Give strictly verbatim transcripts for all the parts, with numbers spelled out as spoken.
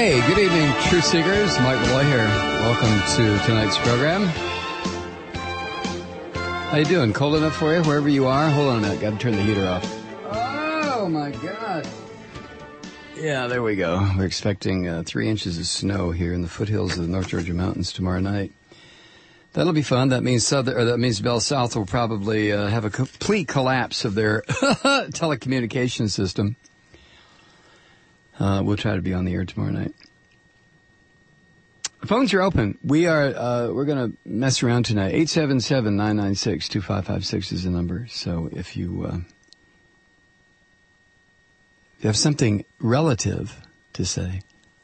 Hey, good evening, Truth Seekers. Mike Malloy here. Welcome to tonight's program. How you doing? Cold enough for you, wherever you are? Hold on a minute. Got to turn the heater off. Oh, my God. Yeah, there we go. We're expecting uh, three inches of snow here in the foothills of the North Georgia mountains tomorrow night. That'll be fun. That means Southern, or that means Bell South will probably uh, have a complete collapse of their telecommunications system. Uh, we'll try to be on the air tomorrow night. The phones are open. We are, uh, we're going to mess around tonight. eight seven seven, nine nine six, two five five six is the number. So if you, uh, if you have something relative to say.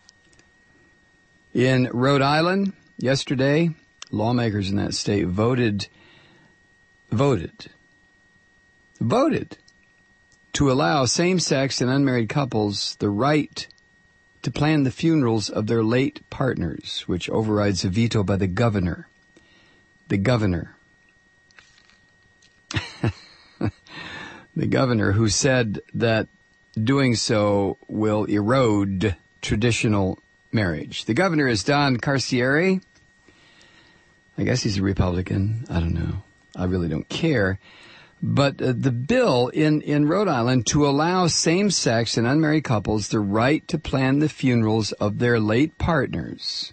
In Rhode Island, yesterday, lawmakers in that state voted, voted, voted to allow same-sex and unmarried couples the right to plan the funerals of their late partners, which overrides a veto by the governor. The governor. The governor who said that doing so will erode traditional marriage. The governor is Don Carcieri. I guess he's a Republican. I don't know. I really don't care. But uh, the bill in, in Rhode Island to allow same-sex and unmarried couples the right to plan the funerals of their late partners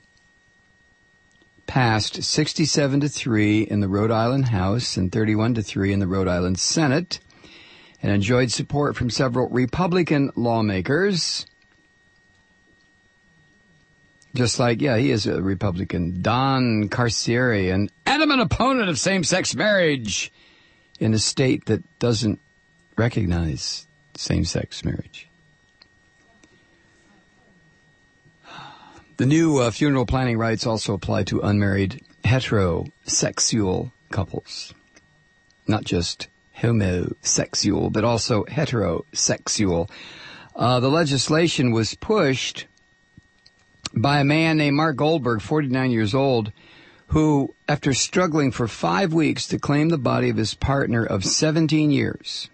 passed sixty-seven to three in the Rhode Island House and thirty-one to three in the Rhode Island Senate and enjoyed support from several Republican lawmakers. Just like, yeah, he is a Republican. Don Carcieri, an adamant opponent of same-sex marriage in a state that doesn't recognize same-sex marriage. The new uh, funeral planning rights also apply to unmarried heterosexual couples. Not just homosexual, but also heterosexual. Uh, the legislation was pushed by a man named Mark Goldberg, forty-nine years old, who, after struggling for five weeks to claim the body of his partner of seventeen years,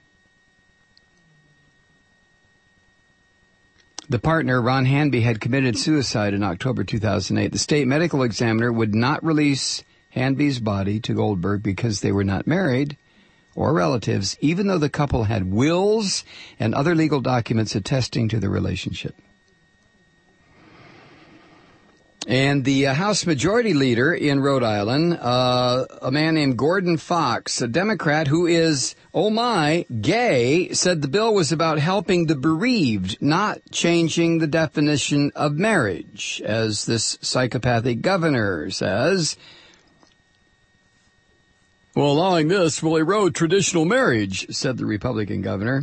the partner, Ron Hanby, had committed suicide in October two thousand eight. The state medical examiner would not release Hanby's body to Goldberg because they were not married or relatives, even though the couple had wills and other legal documents attesting to the relationship. And the uh, House Majority Leader in Rhode Island, uh, a man named Gordon Fox, a Democrat who is, oh my, gay, said the bill was about helping the bereaved, not changing the definition of marriage, as this psychopathic governor says. Well, allowing this will erode traditional marriage, said the Republican governor.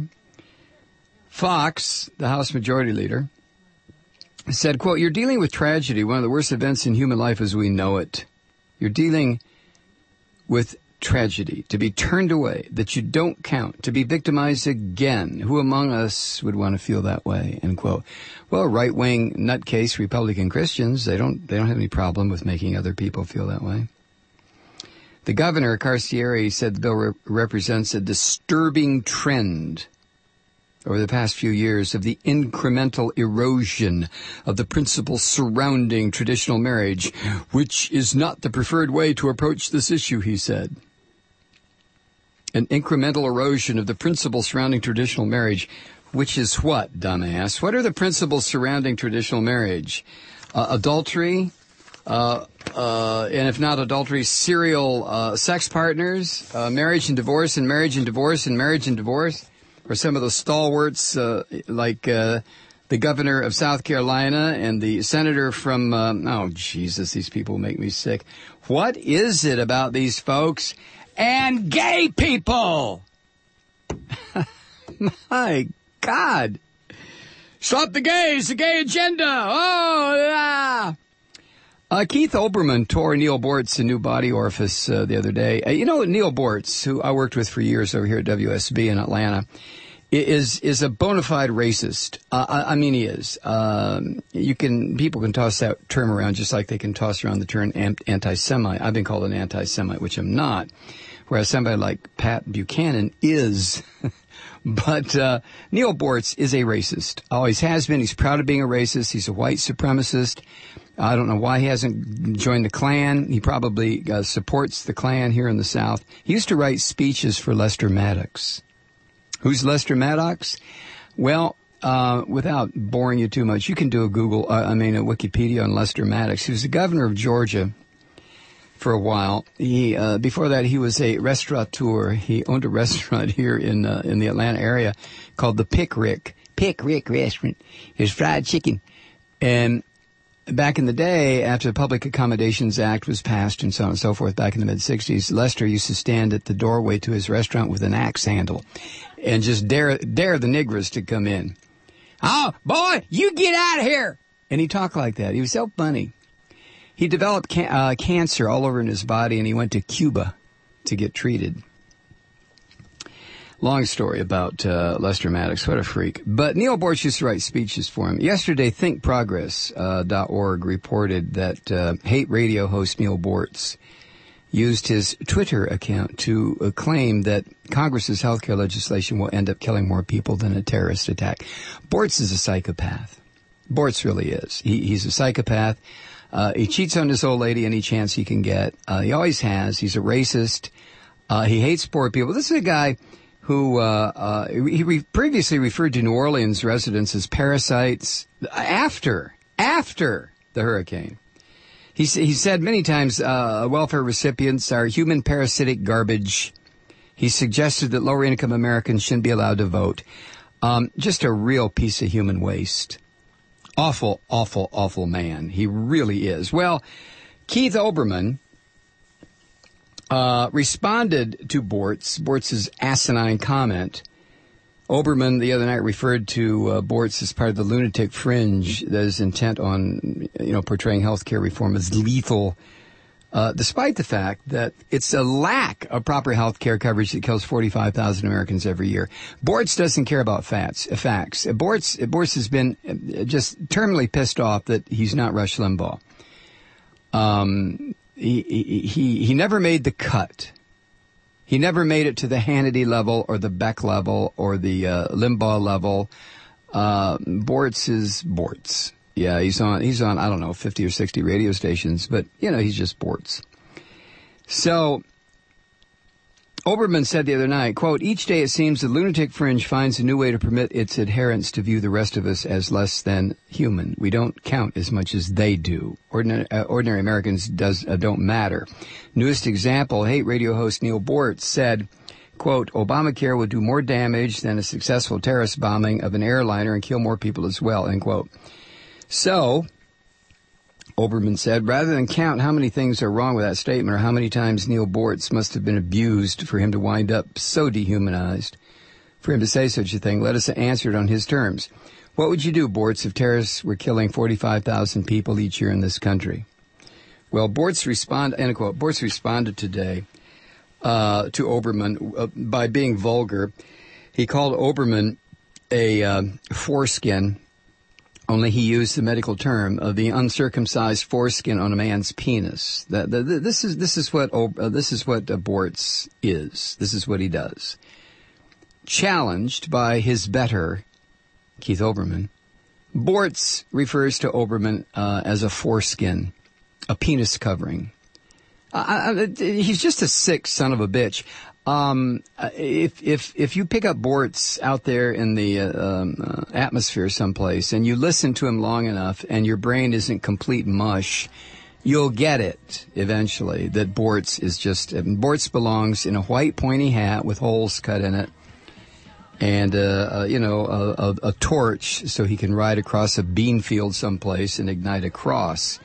Fox, the House Majority Leader, said, quote, "You're dealing with tragedy, one of the worst events in human life as we know it. You're dealing with tragedy, to be turned away, that you don't count, to be victimized again. Who among us would want to feel that way?" End quote. Well, right-wing nutcase Republican Christians, they don't they don't have any problem with making other people feel that way. The governor, Carcieri, said the bill re- represents a disturbing trend over the past few years of the incremental erosion of the principles surrounding traditional marriage, which is not the preferred way to approach this issue, he said. An incremental erosion of the principles surrounding traditional marriage, which is what, dumbass? What are the principles surrounding traditional marriage? Uh, adultery, uh, uh, and if not adultery, serial uh, sex partners, uh, marriage and divorce, and marriage and divorce, and marriage and divorce. Or some of those stalwarts, uh, like uh, the governor of South Carolina and the senator from, uh, oh, Jesus, these people make me sick. What is it about these folks and gay people? My God. Stop the gays, the gay agenda. Oh, yeah. Uh, Keith Olbermann tore Neil Bortz a new body orifice uh, the other day. Uh, you know, Neil Bortz, who I worked with for years over here at W S B in Atlanta, is is a bona fide racist. Uh, I, I mean, he is. Um, you can people can toss that term around just like they can toss around the term anti-Semite. I've been called an anti-Semite, which I'm not. Whereas somebody like Pat Buchanan is But uh, Neal Boortz is a racist. Always has been. He's proud of being a racist. He's a white supremacist. I don't know why he hasn't joined the Klan. He probably uh, supports the Klan here in the South. He used to write speeches for Lester Maddox. Who's Lester Maddox? Well, uh, without boring you too much, you can do a Google, uh, I mean, a Wikipedia on Lester Maddox. He was the governor of Georgia for a while. He, uh, before that, he was a restaurateur. He owned a restaurant here in, uh, in the Atlanta area called the Pick Rick. Pick Rick Restaurant. It was fried chicken. And back in the day, after the Public Accommodations Act was passed and so on and so forth, back in the mid-sixties, Lester used to stand at the doorway to his restaurant with an axe handle and just dare dare the niggers to come in. Oh, boy, you get out of here! And he talked like that. He was so funny. He developed ca- uh, cancer all over in his body, and he went to Cuba to get treated. Long story about uh, Lester Maddox. What a freak. But Neal Boortz used to write speeches for him. Yesterday, think progress dot org uh, reported that uh, hate radio host Neal Boortz used his Twitter account to uh, claim that Congress's health care legislation will end up killing more people than a terrorist attack. Boortz is a psychopath. Boortz really is. He, he's a psychopath. Uh, he cheats on his old lady any chance he can get. Uh, he always has. He's a racist. Uh, he hates poor people. This is a guy who uh, uh, he re- previously referred to New Orleans residents as parasites after, after the hurricane. He, he said many times uh, welfare recipients are human parasitic garbage. He suggested that lower-income Americans shouldn't be allowed to vote. Um, just a real piece of human waste. Awful, awful, awful man. He really is. Well, Keith Olbermann Uh, responded to Boortz, Boortz's asinine comment. Olbermann the other night referred to uh, Boortz as part of the lunatic fringe that is intent on, you know, portraying healthcare reform as lethal, uh, despite the fact that it's a lack of proper healthcare coverage that kills forty-five thousand Americans every year. Boortz doesn't care about facts. Uh, facts. Boortz, Boortz has been just terminally pissed off that he's not Rush Limbaugh. Um... He, he he never made the cut. He never made it to the Hannity level or the Beck level or the uh, Limbaugh level. Uh, Boortz is Boortz. Yeah, he's on he's on I don't know fifty or sixty radio stations, but you know he's just Boortz. So Olbermann said the other night, quote, "Each day it seems the lunatic fringe finds a new way to permit its adherents to view the rest of us as less than human. We don't count as much as they do. Ordinary, uh, ordinary Americans does uh, don't matter." Newest example, hate radio host Neal Boortz said, quote, "Obamacare would do more damage than a successful terrorist bombing of an airliner and kill more people as well," end quote. So, Olbermann said, rather than count how many things are wrong with that statement or how many times Neal Boortz must have been abused for him to wind up so dehumanized, for him to say such a thing, let us answer it on his terms. What would you do, Boortz, if terrorists were killing forty-five thousand people each year in this country? Well, Boortz responded, end quote, Boortz responded today uh, to Olbermann uh, by being vulgar. He called Olbermann a uh, foreskin. Only he used the medical term of the uncircumcised foreskin on a man's penis. That, that, this is this is what uh, this is what uh, Boortz is. This is what he does. Challenged by his better, Keith Olbermann, Boortz refers to Olbermann uh, as a foreskin, a penis covering. Uh, he's just a sick son of a bitch. Um, if, if, if you pick up Boortz out there in the, uh, um, uh, atmosphere someplace and you listen to him long enough and your brain isn't complete mush, you'll get it eventually that Boortz is just, Boortz belongs in a white pointy hat with holes cut in it and, uh, uh you know, a, a, a torch so he can ride across a bean field someplace and ignite a cross.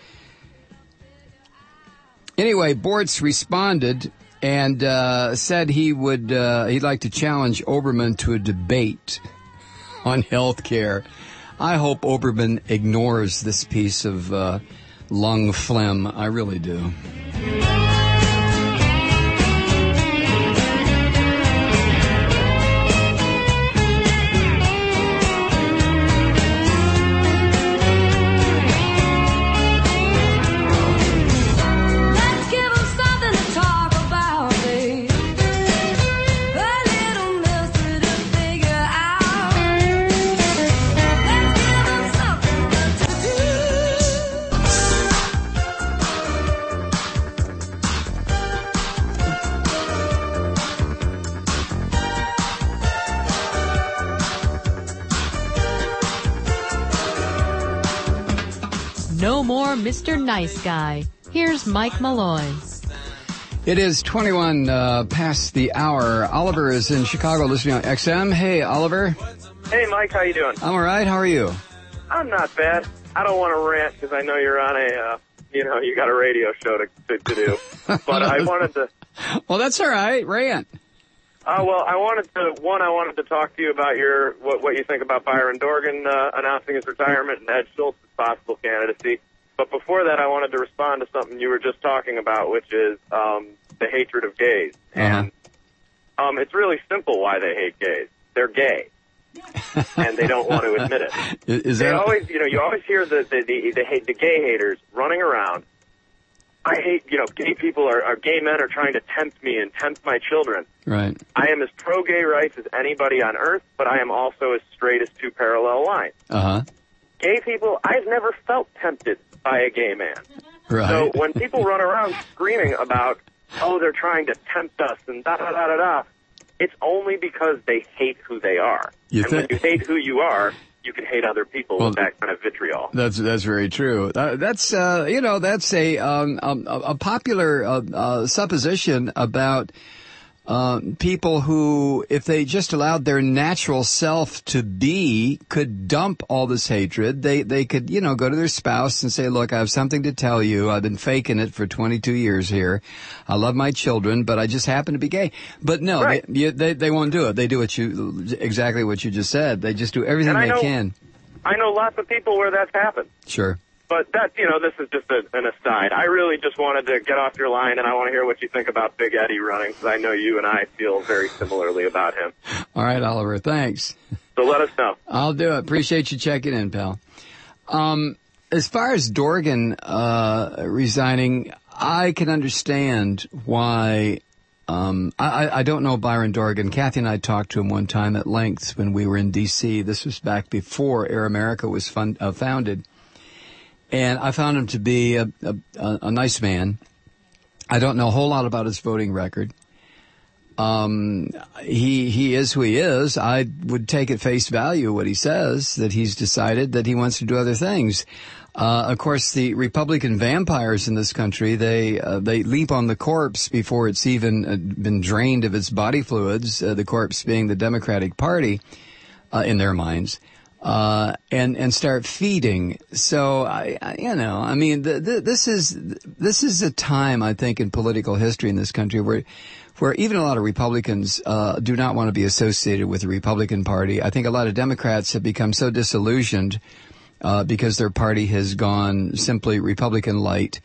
Anyway, Boortz responded and uh, said he would uh, he'd like to challenge Olbermann to a debate on health care. I hope Olbermann ignores this piece of uh, lung phlegm. I really do. No more Mister Nice Guy. Here's Mike Malloy. It is twenty-one uh, past the hour. Oliver is in Chicago listening on X M. Hey, Oliver. Hey, Mike. How you doing? I'm all right. How are you? I'm not bad. I don't want to rant because I know you're on a, uh, you know, you got a radio show to, to, to do. But I wanted to... Well, that's all right. Rant. Uh, well, I wanted to, one, I wanted to talk to you about your, what, what you think about Byron Dorgan uh, announcing his retirement and Ed Schultz's possible candidacy. But before that, I wanted to respond to something you were just talking about, which is um, the hatred of gays. Uh-huh. And um, it's really simple why they hate gays. They're gay. And they don't want to admit it. Is they that... always, you know, you always hear the the the, the, hate, the gay haters running around. I hate, you know, gay people are, are gay men are trying to tempt me and tempt my children. Right. I am as pro-gay rights as anybody on earth, but I am also as straight as two parallel lines. Uh-huh. Gay people, I've never felt tempted by a gay man. Right. So when people run around screaming about, oh, they're trying to tempt us and da-da-da-da-da, it's only because they hate who they are. You and thi- when you hate who you are, you can hate other people well, with that kind of vitriol. That's that's very true. Uh, that's uh, you know that's a um, a, a popular uh, uh, supposition about uh, people who, if they just allowed their natural self to be, could dump all this hatred. They they could you know go to their spouse and say, "Look, I have something to tell you. I've been faking it for twenty-two years here. I love my children, but I just happen to be gay." But no, right. they, you, they they won't do it. They do what you exactly what you just said. They just do everything they know, can. I know lots of people where that's happened. Sure. But that, you know, this is just a, an aside. I really just wanted to get off your line, and I want to hear what you think about Big Eddie running, because I know you and I feel very similarly about him. All right, Oliver, thanks. So let us know. I'll do it. Appreciate you checking in, pal. Um, as far as Dorgan uh, resigning, I can understand why. Um, I, I don't know Byron Dorgan. Kathy and I talked to him one time at length when we were in D C. This was back before Air America was fun, uh, founded. And I found him to be a, a, a nice man. I don't know a whole lot about his voting record. Um, he, he is who he is. I would take at face value what he says, that he's decided that he wants to do other things. Uh, of course, the Republican vampires in this country, they, uh, they leap on the corpse before it's even uh, been drained of its body fluids, uh, the corpse being the Democratic Party, uh, in their minds. Uh, and, and start feeding. So, I, I you know, I mean, the, the, this is, this is a time, I think, in political history in this country where, where even a lot of Republicans, uh, do not want to be associated with the Republican Party. I think a lot of Democrats have become so disillusioned, uh, because their party has gone simply Republican light.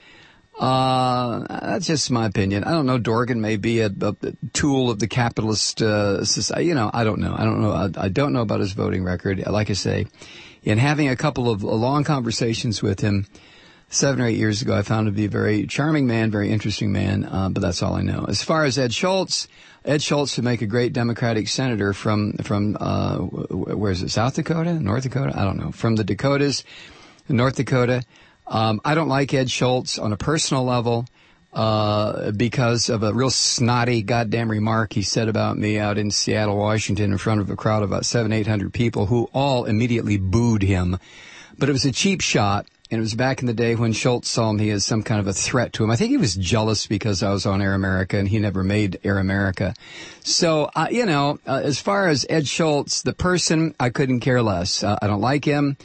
Uh, that's just my opinion. I don't know. Dorgan may be a, a tool of the capitalist, uh, society. You know, I don't know. I don't know. I, I don't know about his voting record. Like I say, in having a couple of long conversations with him seven or eight years ago, I found him to be a very charming man, very interesting man. Uh, but that's all I know. As far as Ed Schultz, Ed Schultz would make a great Democratic senator from, from, uh, where is it? South Dakota? North Dakota? I don't know. From the Dakotas, North Dakota. Um, I don't like Ed Schultz on a personal level, uh, because of a real snotty goddamn remark he said about me out in Seattle, Washington, in front of a crowd of about seven, eight hundred people who all immediately booed him. But it was a cheap shot, and it was back in the day when Schultz saw me as some kind of a threat to him. I think he was jealous because I was on Air America and he never made Air America. So, uh, you know, uh, as far as Ed Schultz, the person, I couldn't care less. Uh, I don't like him.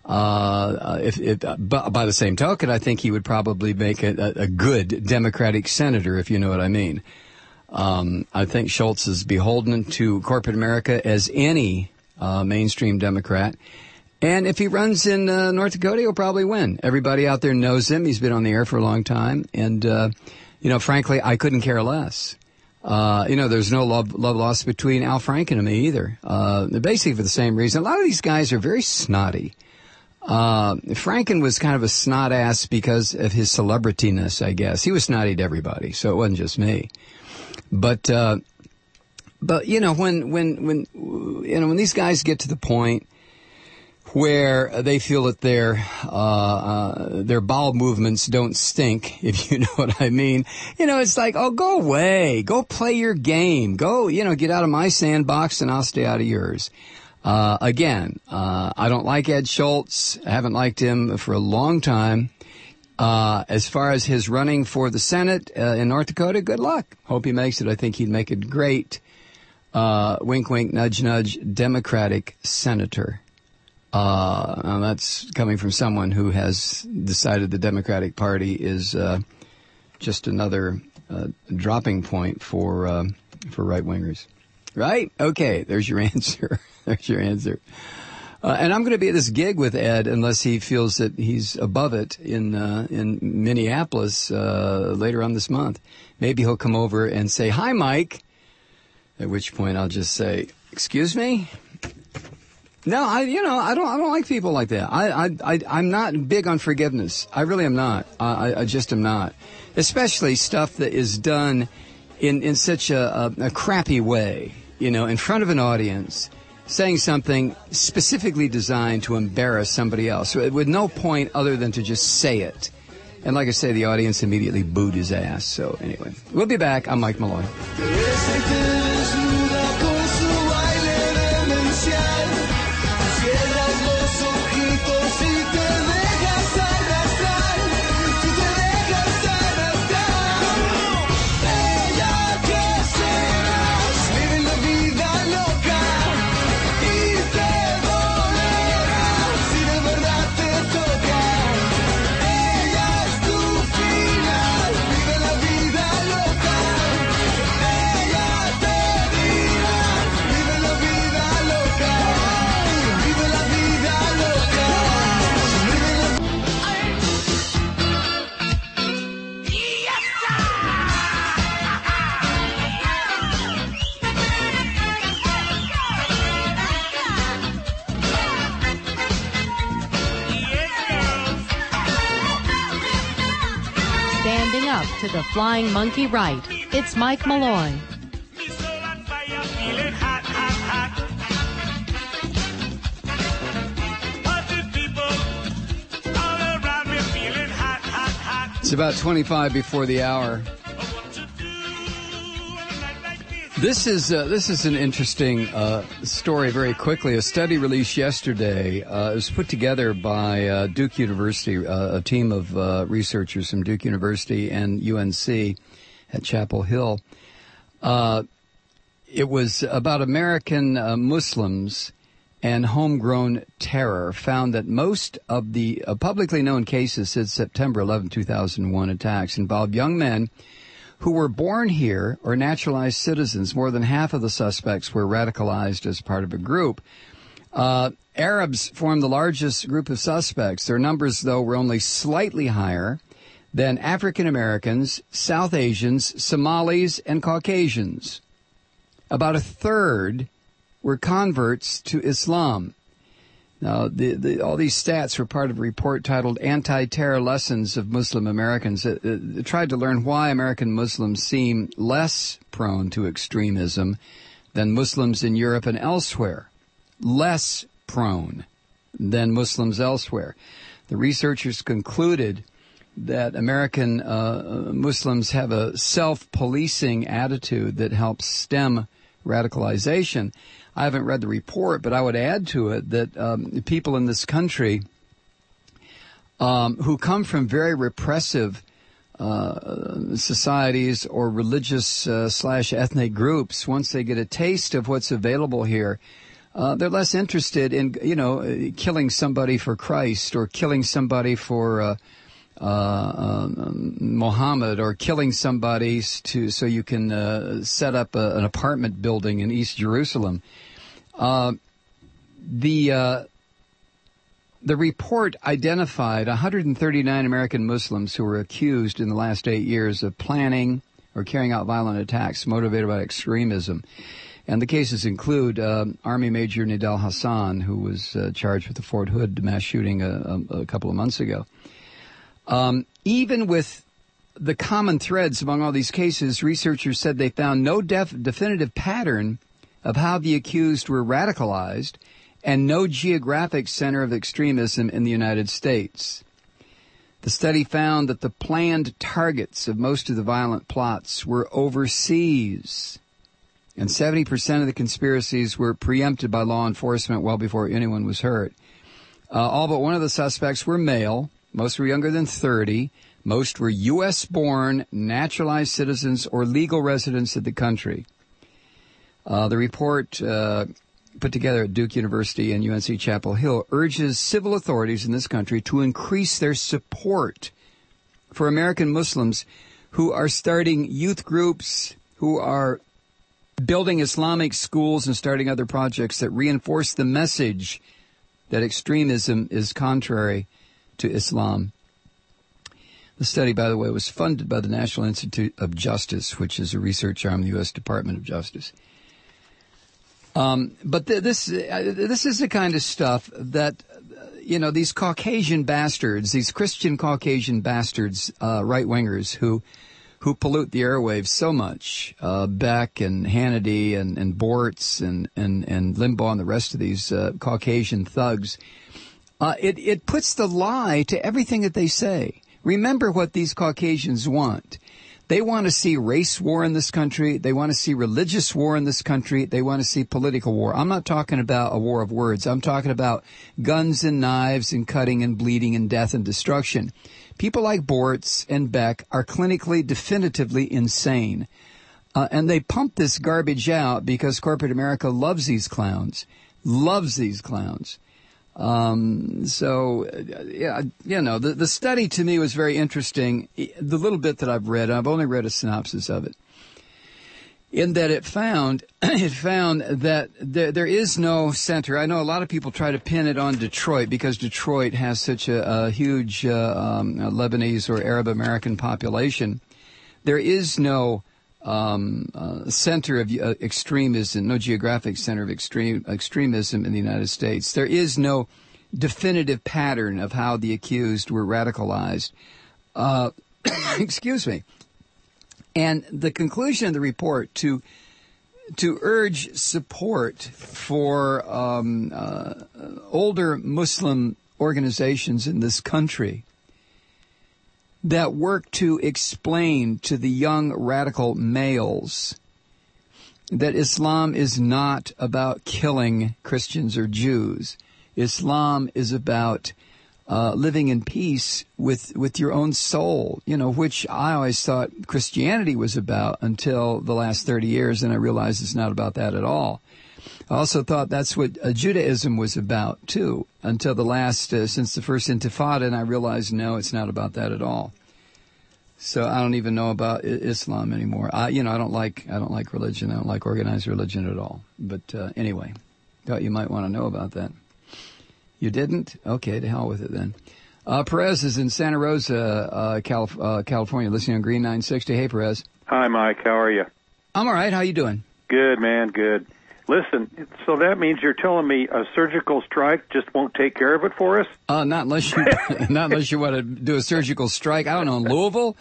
Uh, if, if, but by the same token, I think he would probably make a, a good Democratic senator, if you know what I mean. Um, I think Schultz is beholden to corporate America as any, uh, mainstream Democrat. And if he runs in, uh, North Dakota, he'll probably win. Everybody out there knows him. He's been on the air for a long time. And, uh, you know, frankly, I couldn't care less. Uh, you know, there's no love, love lost between Al Franken and me either. Uh, basically for the same reason. A lot of these guys are very snotty. Uh, Franken was kind of a snot ass because of his celebrityness, I guess. He was snotty to everybody, so it wasn't just me. But, uh, but, you know, when, when, when, you know, when these guys get to the point where they feel that their, uh, uh, their bowel movements don't stink, if you know what I mean, you know, it's like, oh, go away. Go play your game. Go, you know, get out of my sandbox and I'll stay out of yours. Uh, again, uh, I don't like Ed Schultz. I haven't liked him for a long time. Uh, as far as his running for the Senate uh, in North Dakota, good luck. Hope he makes it. I think he'd make a great, uh, wink, wink, nudge, nudge, Democratic senator. Uh, and that's coming from someone who has decided the Democratic Party is uh, just another uh, dropping point for uh, for right-wingers. Right? Okay, there's your answer. There's your answer. Uh, and I'm going to be at this gig with Ed unless he feels that he's above it in uh, in Minneapolis uh, later on this month. Maybe he'll come over and say, "Hi, Mike," at which point I'll just say, "Excuse me?" No, I you know I don't I don't like people like that. I I, I I'm not big on forgiveness. I really am not. I I just am not, especially stuff that is done in in such a, a, a crappy way. You know, in front of an audience, saying something specifically designed to embarrass somebody else with no point other than to just say it. And like I say, the audience immediately booed his ass. So anyway, we'll be back. I'm Mike Malloy. To the Flying Monkey Right. It's Mike Malloy. It's about twenty-five before the hour. This is uh, this is an interesting uh, story. Very quickly, a study released yesterday. Uh, it was put together by uh, Duke University, uh, a team of uh, researchers from Duke University and U N C at Chapel Hill. Uh, it was about American uh, Muslims and homegrown terror. Found that most of the uh, publicly known cases since September eleventh, two thousand one attacks involved young men who were born here or naturalized citizens. More than half of the suspects were radicalized as part of a group. Uh, Arabs formed the largest group of suspects. Their numbers, though, were only slightly higher than African Americans, South Asians, Somalis, and Caucasians. About a third were converts to Islam. Now, the, the, all these stats were part of a report titled Anti-Terror Lessons of Muslim Americans. It, it, it tried to learn why American Muslims seem less prone to extremism than Muslims in Europe and elsewhere. Less prone than Muslims elsewhere. The researchers concluded that American uh, Muslims have a self-policing attitude that helps stem radicalization. I haven't read the report, but I would add to it that um, people in this country um, who come from very repressive uh, societies or religious uh, slash ethnic groups, once they get a taste of what's available here, uh, they're less interested in, you know, killing somebody for Christ or killing somebody for uh, uh, uh, Muhammad or killing somebody to so you can uh, set up a, an apartment building in East Jerusalem. Uh, the uh, the report identified one hundred thirty-nine American Muslims who were accused in the last eight years of planning or carrying out violent attacks motivated by extremism. And the cases include uh, Army Major Nidal Hassan, who was uh, charged with the Fort Hood mass shooting a, a, a couple of months ago. Um, even with the common threads among all these cases, researchers said they found no def- definitive pattern of how the accused were radicalized and no geographic center of extremism in the United States. The study found that the planned targets of most of the violent plots were overseas. And seventy percent of the conspiracies were preempted by law enforcement well before anyone was hurt. Uh, all but one of the suspects were male. Most were younger than thirty. Most were U S born, naturalized citizens, or legal residents of the country. Uh, the report uh, put together at Duke University and U N C Chapel Hill urges civil authorities in this country to increase their support for American Muslims who are starting youth groups, who are building Islamic schools and starting other projects that reinforce the message that extremism is contrary to Islam. The study, by the way, was funded by the National Institute of Justice, which is a research arm of the U S Department of Justice. Um, but th- this uh, this is the kind of stuff that, uh, you know, these Caucasian bastards, these Christian Caucasian bastards, uh, right-wingers who who pollute the airwaves so much, uh, Beck and Hannity and, and Bortz and, and, and Limbaugh and the rest of these uh, Caucasian thugs, uh, it, it puts the lie to everything that they say. Remember what these Caucasians want. They want to see race war in this country. They want to see religious war in this country. They want to see political war. I'm not talking about a war of words. I'm talking about guns and knives and cutting and bleeding and death and destruction. People like Bortz and Beck are clinically definitively insane. Uh, and they pump this garbage out because corporate America loves these clowns, loves these clowns. Um, so, yeah, you know, the, the study to me was very interesting. The little bit that I've read, I've only read a synopsis of it, in that it found, it found that there, there is no center. I know a lot of people try to pin it on Detroit because Detroit has such a, a huge, uh, um, Lebanese or Arab American population. There is no Um, uh, center of uh, extremism, no geographic center of extreme extremism in the United States. There is no definitive pattern of how the accused were radicalized. Uh, excuse me. And the conclusion of the report to to urge support for um, uh, older Muslim organizations in this country that work to explain to the young radical males that Islam is not about killing Christians or Jews. Islam is about uh, living in peace with, with your own soul, you know, which I always thought Christianity was about until the last thirty years, and I realized it's not about that at all. I also thought that's what uh, Judaism was about, too, until the last, uh, since the first Intifada, and I realized, no, it's not about that at all. So I don't even know about I- Islam anymore. I, you know, I don't like, I don't like religion. I don't like organized religion at all. But uh, anyway, thought you might want to know about that. You didn't? Okay, to hell with it then. Uh, Perez is in Santa Rosa, uh, Calif- uh, California, listening on Green nine sixty. Hey, Perez. Hi, Mike. How are you? I'm all right. How you doing? Good, man. Good. Listen, so that means you're telling me a surgical strike just won't take care of it for us? Uh, not unless you, not unless you want to do a surgical strike. I don't know, in Louisville,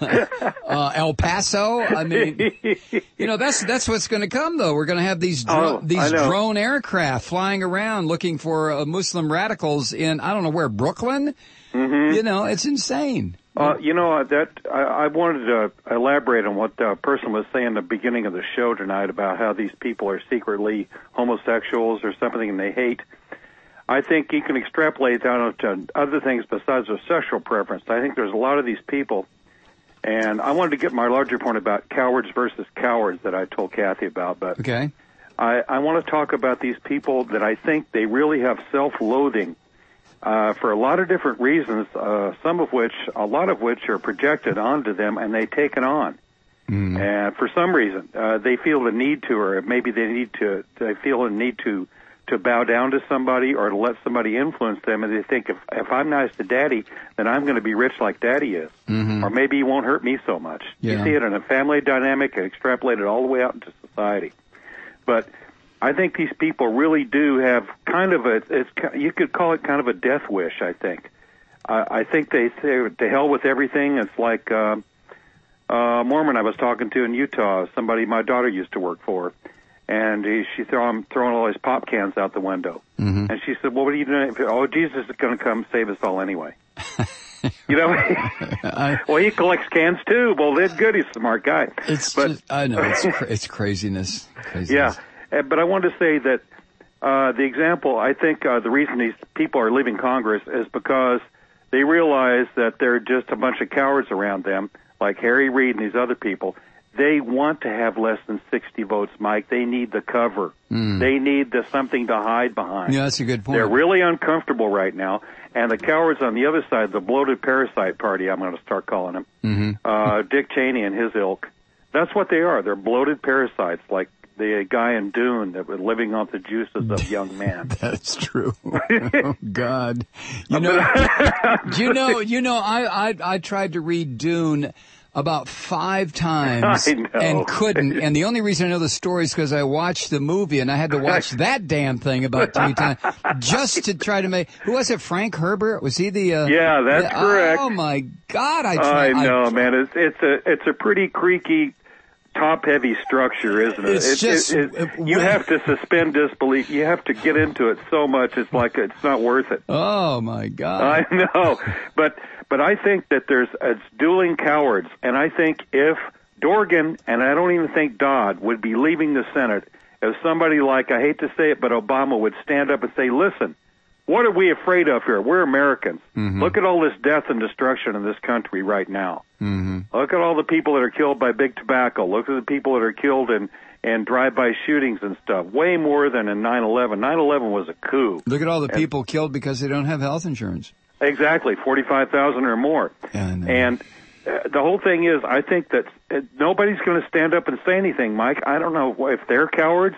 uh, El Paso. I mean, you know, that's that's what's going to come, though. We're going to have these dro- Oh, these drone aircraft flying around looking for uh, Muslim radicals in I don't know where, Brooklyn. Mm-hmm. You know, it's insane. Uh, you know, uh, that I, I wanted to elaborate on what the person was saying at the beginning of the show tonight about how these people are secretly homosexuals or something and they hate. I think you can extrapolate that onto other things besides their sexual preference. I think there's a lot of these people, and I wanted to get my larger point about cowards versus cowards that I told Kathy about. But okay, I, I want to talk about these people that I think they really have self-loathing. Uh, for a lot of different reasons, uh, some of which, a lot of which are projected onto them and they take it on. Mm. And for some reason, uh, they feel the need to, or maybe they need to, they feel a need to, to bow down to somebody or to let somebody influence them. And they think, if, if I'm nice to Daddy, then I'm going to be rich like Daddy is. Mm-hmm. Or maybe he won't hurt me so much. Yeah. You see it in a family dynamic and extrapolate it all the way out into society. But I think these people really do have kind of a, it's, you could call it kind of a death wish, I think. Uh, I think they say, to hell with everything. It's like uh, a Mormon I was talking to in Utah, somebody my daughter used to work for, and he, she threw, I'm throwing all his pop cans out the window. Mm-hmm. And she said, well, what are you doing? Oh, Jesus is going to come save us all anyway. You know, I, well, he collects cans too. Well, that's good. He's a smart guy. It's but, just, I know, it's cra- it's craziness. craziness. Yeah, but I wanted to say that uh, the example, I think uh, the reason these people are leaving Congress is because they realize that there are just a bunch of cowards around them, like Harry Reid and these other people. They want to have less than sixty votes, Mike. They need the cover. Mm. They need the something to hide behind. Yeah, that's a good point. They're really uncomfortable right now. And the cowards on the other side, the bloated parasite party, I'm going to start calling them, mm-hmm. uh, Dick Cheney and his ilk, that's what they are. They're bloated parasites, like the guy in Dune that was living off the juices of young men. That's true. Oh, God. You know, you know, you know, I, I, I tried to read Dune about five times and couldn't. And the only reason I know the story is because I watched the movie, and I had to watch that damn thing about three times just to try to make. Who was it? Frank Herbert? Was he the? Uh, yeah, that's the, correct. Oh my God! I tried. I know, I, man. It's it's a it's a pretty creaky, top-heavy structure, isn't it? It's it, just it, it, you have to suspend disbelief. You have to get into it so much. It's like it's not worth it. Oh my God! I know, but. But I think that there's it's dueling cowards, and I think if Dorgan, and I don't even think Dodd, would be leaving the Senate, if somebody like, I hate to say it, but Obama would stand up and say, listen, what are we afraid of here? We're Americans. Mm-hmm. Look at all this death and destruction in this country right now. Mm-hmm. Look at all the people that are killed by big tobacco. Look at the people that are killed in, in drive-by shootings and stuff. Way more than in nine eleven. nine eleven was a coup. Look at all the people and, killed because they don't have health insurance. Exactly, forty-five thousand or more. And, and uh, the whole thing is, I think that uh, nobody's going to stand up and say anything, Mike. I don't know if they're cowards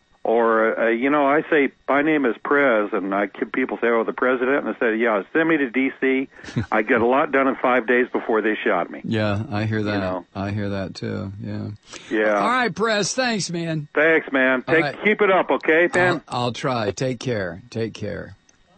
or, uh, you know, I say, my name is Prez, and I people say, oh, the president, and I say, yeah, send me to D C I get a lot done in five days before they shot me. Yeah, I hear that. You know? I hear that, too, yeah. Yeah. All right, Prez, thanks, man. Thanks, man. Take, right. Keep it up, okay, Ben? I'll, I'll try. Take care. Take care.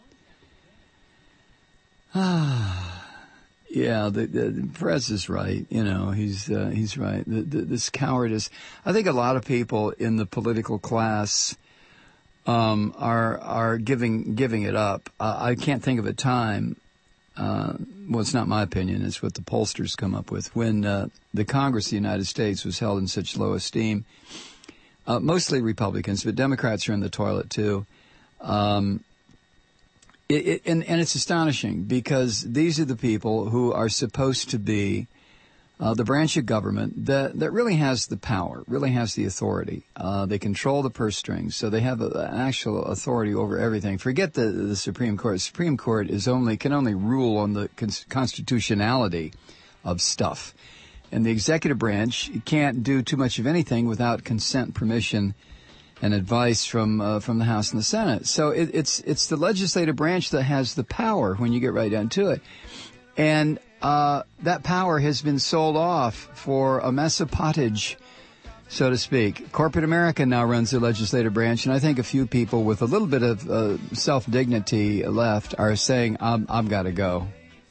Ah, yeah, the, the, the press is right. You know, he's uh, he's right. The, the, this cowardice. I think a lot of people in the political class um, are are giving giving it up. Uh, I can't think of a time. Uh, well, it's not my opinion. It's what the pollsters come up with. When uh, the Congress of the United States was held in such low esteem, uh, mostly Republicans, but Democrats are in the toilet too. Um, It, it, and, and it's astonishing because these are the people who are supposed to be uh, the branch of government that, that really has the power, really has the authority. Uh, they control the purse strings, so they have a, an actual authority over everything. Forget the, the Supreme Court. The Supreme Court is only can only rule on the cons- constitutionality of stuff. And the executive branch can't do too much of anything without consent, permission, and advice from uh, from the House and the Senate. So it, it's it's the legislative branch that has the power when you get right down to it. And uh, that power has been sold off for a mess of pottage, so to speak. Corporate America now runs the legislative branch, and I think a few people with a little bit of uh, self-dignity left are saying, I'm, I've got to go.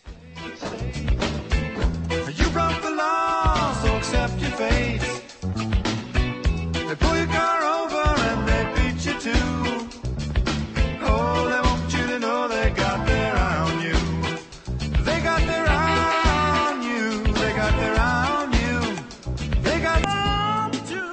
You broke the law, so accept your fate. They pull your car over and they beat you too. Oh, they want you to know they got their eye on you. They got their eye on you. They got their eye on you. They got on to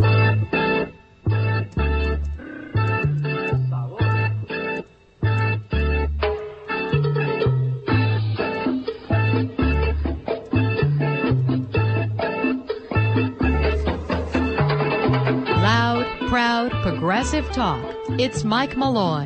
Loud, proud, progressive talk. It's Mike Malloy.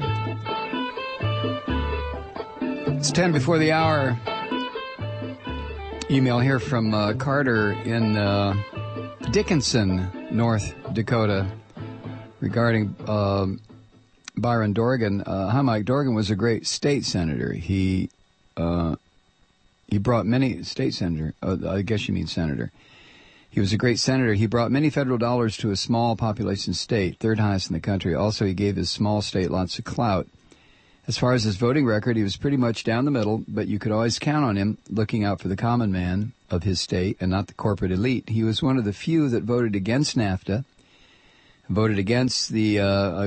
It's ten before the hour. Email here from uh, Carter in uh, Dickinson, North Dakota, regarding uh, Byron Dorgan. Uh, hi, Mike. Dorgan was a great state senator. He uh, he brought many state senator. Uh, I guess you mean senator. He was a great senator. He brought many federal dollars to a small population state, third highest in the country. Also, he gave his small state lots of clout. As far as his voting record, he was pretty much down the middle, but you could always count on him looking out for the common man of his state and not the corporate elite. He was one of the few that voted against NAFTA, voted against the uh,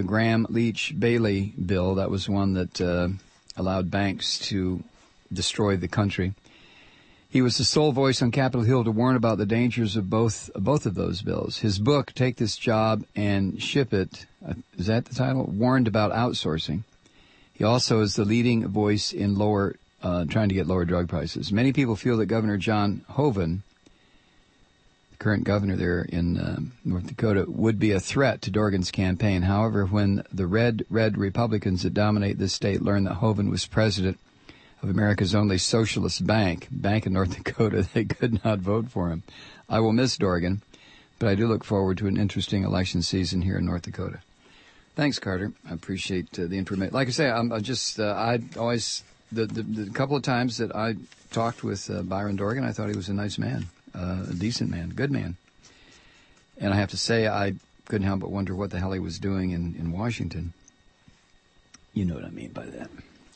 Graham-Leach-Bailey bill. That was one that uh, allowed banks to destroy the country. He was the sole voice on Capitol Hill to warn about the dangers of both both of those bills. His book, Take This Job and Ship It, uh, is that the title? Warned about outsourcing. He also is the leading voice in lower, uh, trying to get lower drug prices. Many people feel that Governor John Hoeven, the current governor there in uh, North Dakota, would be a threat to Dorgan's campaign. However, when the red, red Republicans that dominate this state learned that Hoeven was president of America's only socialist bank, Bank of North Dakota, they could not vote for him. I will miss Dorgan, but I do look forward to an interesting election season here in North Dakota. Thanks, Carter. I appreciate uh, the information. Like I say, I'm, I'm just, uh, I always, the, the, the couple of times that I talked with uh, Byron Dorgan, I thought he was a nice man, uh, a decent man, good man. And I have to say, I couldn't help but wonder what the hell he was doing in, in Washington. You know what I mean by that.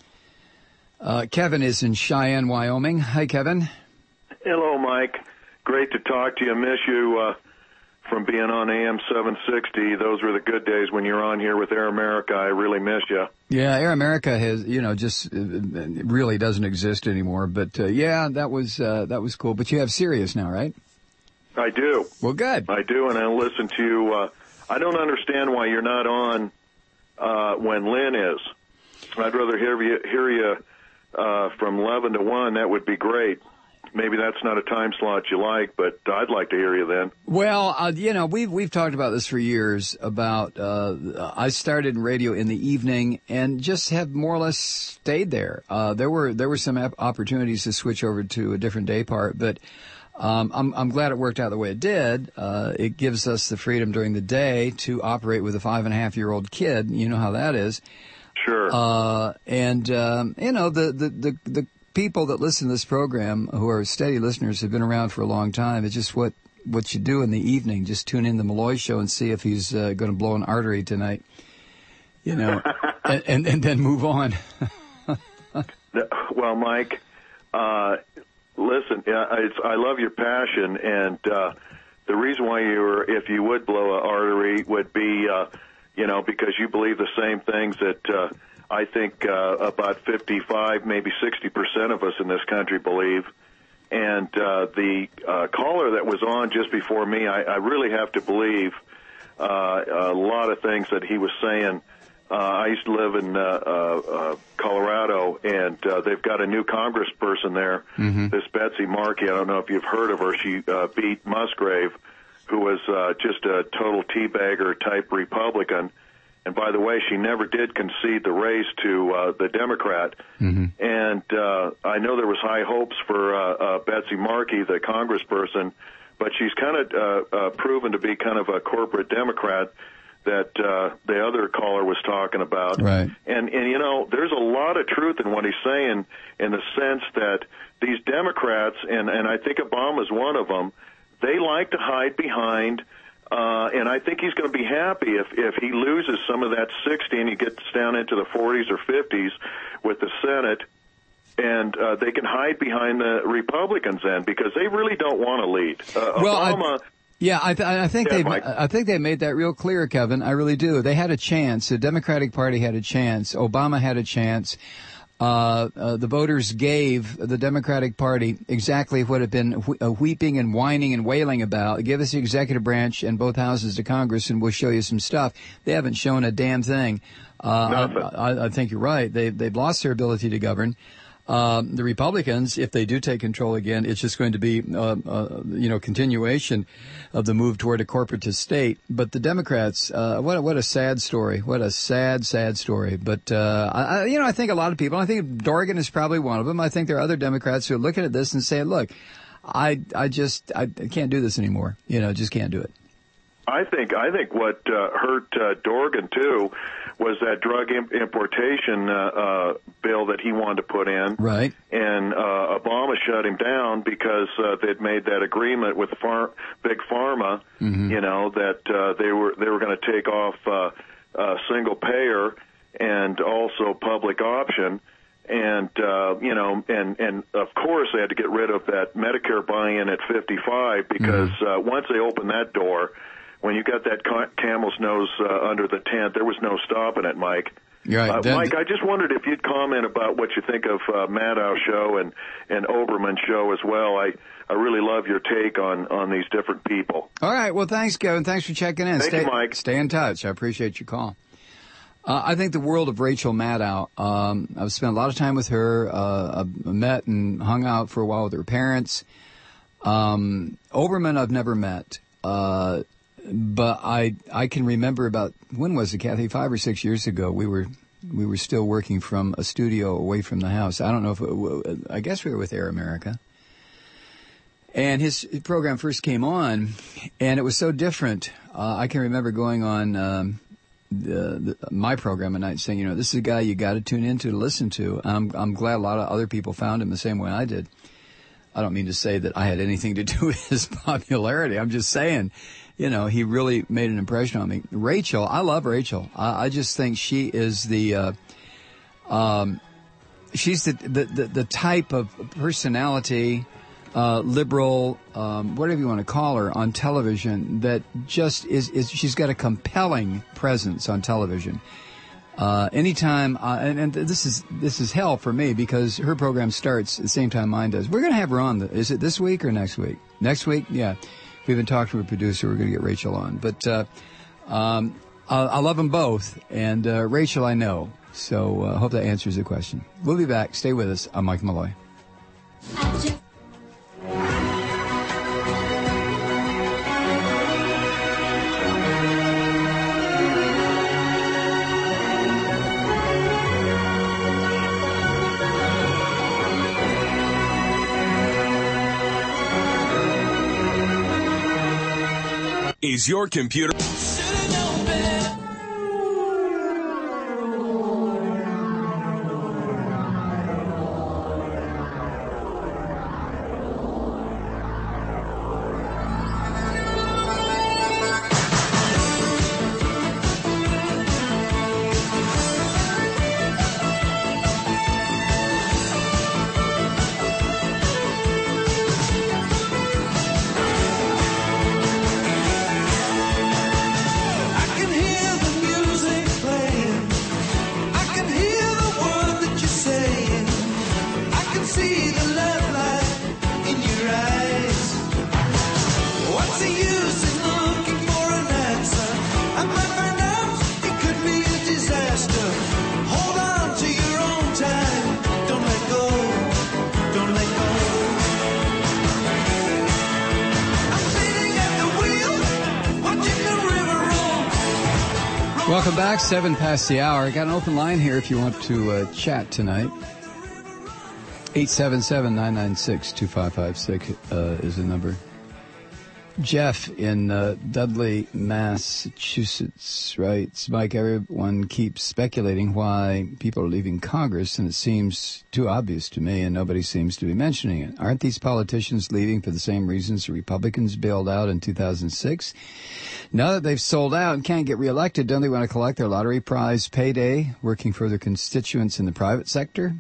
Uh, Kevin is in Cheyenne, Wyoming. Hi, Kevin. Hello, Mike. Great to talk to you. Miss you uh, from being on A M seven sixty. Those were the good days when you were on here with Air America. I really miss you. Yeah, Air America has, you know, just uh, really doesn't exist anymore. But uh, yeah, that was uh, that was cool. But you have Sirius now, right? I do. Well, good. I do, and I listen to you. Uh, I don't understand why you're not on uh, when Lynn is. I'd rather hear you hear you uh, from eleven to one. That would be great. Maybe that's not a time slot you like, but I'd like to hear you then. Well, uh, you know, we've we've talked about this for years. About uh, I started in radio in the evening and just have more or less stayed there. Uh, there were there were some opportunities to switch over to a different day part, but um, I'm I'm glad it worked out the way it did. Uh, it gives us the freedom during the day to operate with a five and a half year old kid. You know how that is. Sure. Uh, and um, you know the the the. the people that listen to this program who are steady listeners have been around for a long time. It's just what, what you do in the evening. Just tune in the Malloy show and see if he's uh, going to blow an artery tonight, you know, and, and, and then move on. Well, Mike, uh, listen, it's, I love your passion, and uh, the reason why you were, if you would blow an artery would be, uh, you know, because you believe the same things that uh, I think uh, about fifty-five, maybe sixty percent of us in this country believe. And uh, the uh, caller that was on just before me, I, I really have to believe uh, a lot of things that he was saying. Uh, I used to live in uh, uh, Colorado, and uh, they've got a new congressperson there, mm-hmm. this Betsy Markey. I don't know if you've heard of her. She uh, beat Musgrave, who was uh, just a total teabagger type Republican. And by the way, she never did concede the race to uh, the Democrat. Mm-hmm. And uh, I know there was high hopes for uh, uh, Betsy Markey, the congressperson, but she's kind of uh, uh, proven to be kind of a corporate Democrat that uh, the other caller was talking about. Right. And, and, you know, there's a lot of truth in what he's saying in the sense that these Democrats, and, and I think Obama's one of them, they like to hide behind Uh, and I think he's going to be happy if, if he loses some of that sixty and he gets down into the forties or fifties with the Senate, and uh, they can hide behind the Republicans then because they really don't want to lead. Uh, well, Obama. I, yeah, I, th- I think yeah, they Mike. I think they made that real clear, Kevin. I really do. They had a chance. The Democratic Party had a chance. Obama had a chance. Uh, uh, the voters gave the Democratic Party exactly what had been wh- uh, weeping and whining and wailing about. Give us the executive branch and both houses of Congress, and we'll show you some stuff. They haven't shown a damn thing. Uh, Nothing. I, I, I think you're right. They, they've lost their ability to govern. Um, the Republicans, if they do take control again, it's just going to be, uh, uh, you know, continuation of the move toward a corporatist state. But the Democrats, uh, what a, what a sad story. What a sad, sad story. But, uh, I, you know, I think a lot of people, I think Dorgan is probably one of them. I think there are other Democrats who are looking at this and saying, look, I, I just, I can't do this anymore. You know, just can't do it. I think I think what uh, hurt uh, Dorgan too was that drug imp- importation uh, uh, bill that he wanted to put in, right? And uh, Obama shut him down because uh, they'd made that agreement with far- big pharma, mm-hmm. you know, that uh, they were they were going to take off uh, uh, single payer and also public option. And, uh, you know, and, and of course they had to get rid of that Medicare buy-in at fifty-five because mm-hmm. uh, once they opened that door, when you got that camel's nose uh, under the tent, there was no stopping it, Mike. Right. Uh, Then, Mike, I just wondered if you'd comment about what you think of uh, Maddow's show and, and Oberman's show as well. I, I really love your take on, on these different people. All right. Well, thanks, Kevin. Thanks for checking in. Thank stay, you, Mike. Stay in touch. I appreciate your call. Uh, I think the world of Rachel Maddow. Um, I've spent a lot of time with her. Uh, I've met and hung out for a while with her parents. Um, Oberman I've never met. Uh, but I I can remember about, when was it, Kathy? Five or six years ago, we were we were still working from a studio away from the house. I don't know if it, I guess we were with Air America. And his program first came on, and it was so different. Uh, I can remember going on um, the, the, my program at night saying, you know, this is a guy you got to tune into to listen to. I'm, I'm glad a lot of other people found him the same way I did. I don't mean to say that I had anything to do with his popularity. I'm just saying, you know, he really made an impression on me. Rachel, I love Rachel. I, I just think she is the, uh, um, she's the, the, the, the type of personality, uh, liberal, um, whatever you want to call her, on television that just is, is she's got a compelling presence on television. Uh, anytime, uh, and, and this is, this is hell for me because her program starts at the same time mine does. We're going to have her on. The, is it this week or next week? Next week? Yeah. We've been talking to a producer. We're going to get Rachel on. But, uh, um, I, I love them both. And, uh, Rachel, I know. So, uh, hope that answers the question. We'll be back. Stay with us. I'm Mike Malloy. Is your computer... Welcome back, seven past the hour. I got an open line here if you want to uh, chat tonight. eight seven seven, nine nine six, two five five six uh, is the number. Jeff in uh, Dudley, Massachusetts writes, Mike, everyone keeps speculating why people are leaving Congress, and it seems too obvious to me, and nobody seems to be mentioning it. Aren't these politicians leaving for the same reasons the Republicans bailed out in two thousand six? Now that they've sold out and can't get reelected, don't they want to collect their lottery prize payday working for their constituents in the private sector?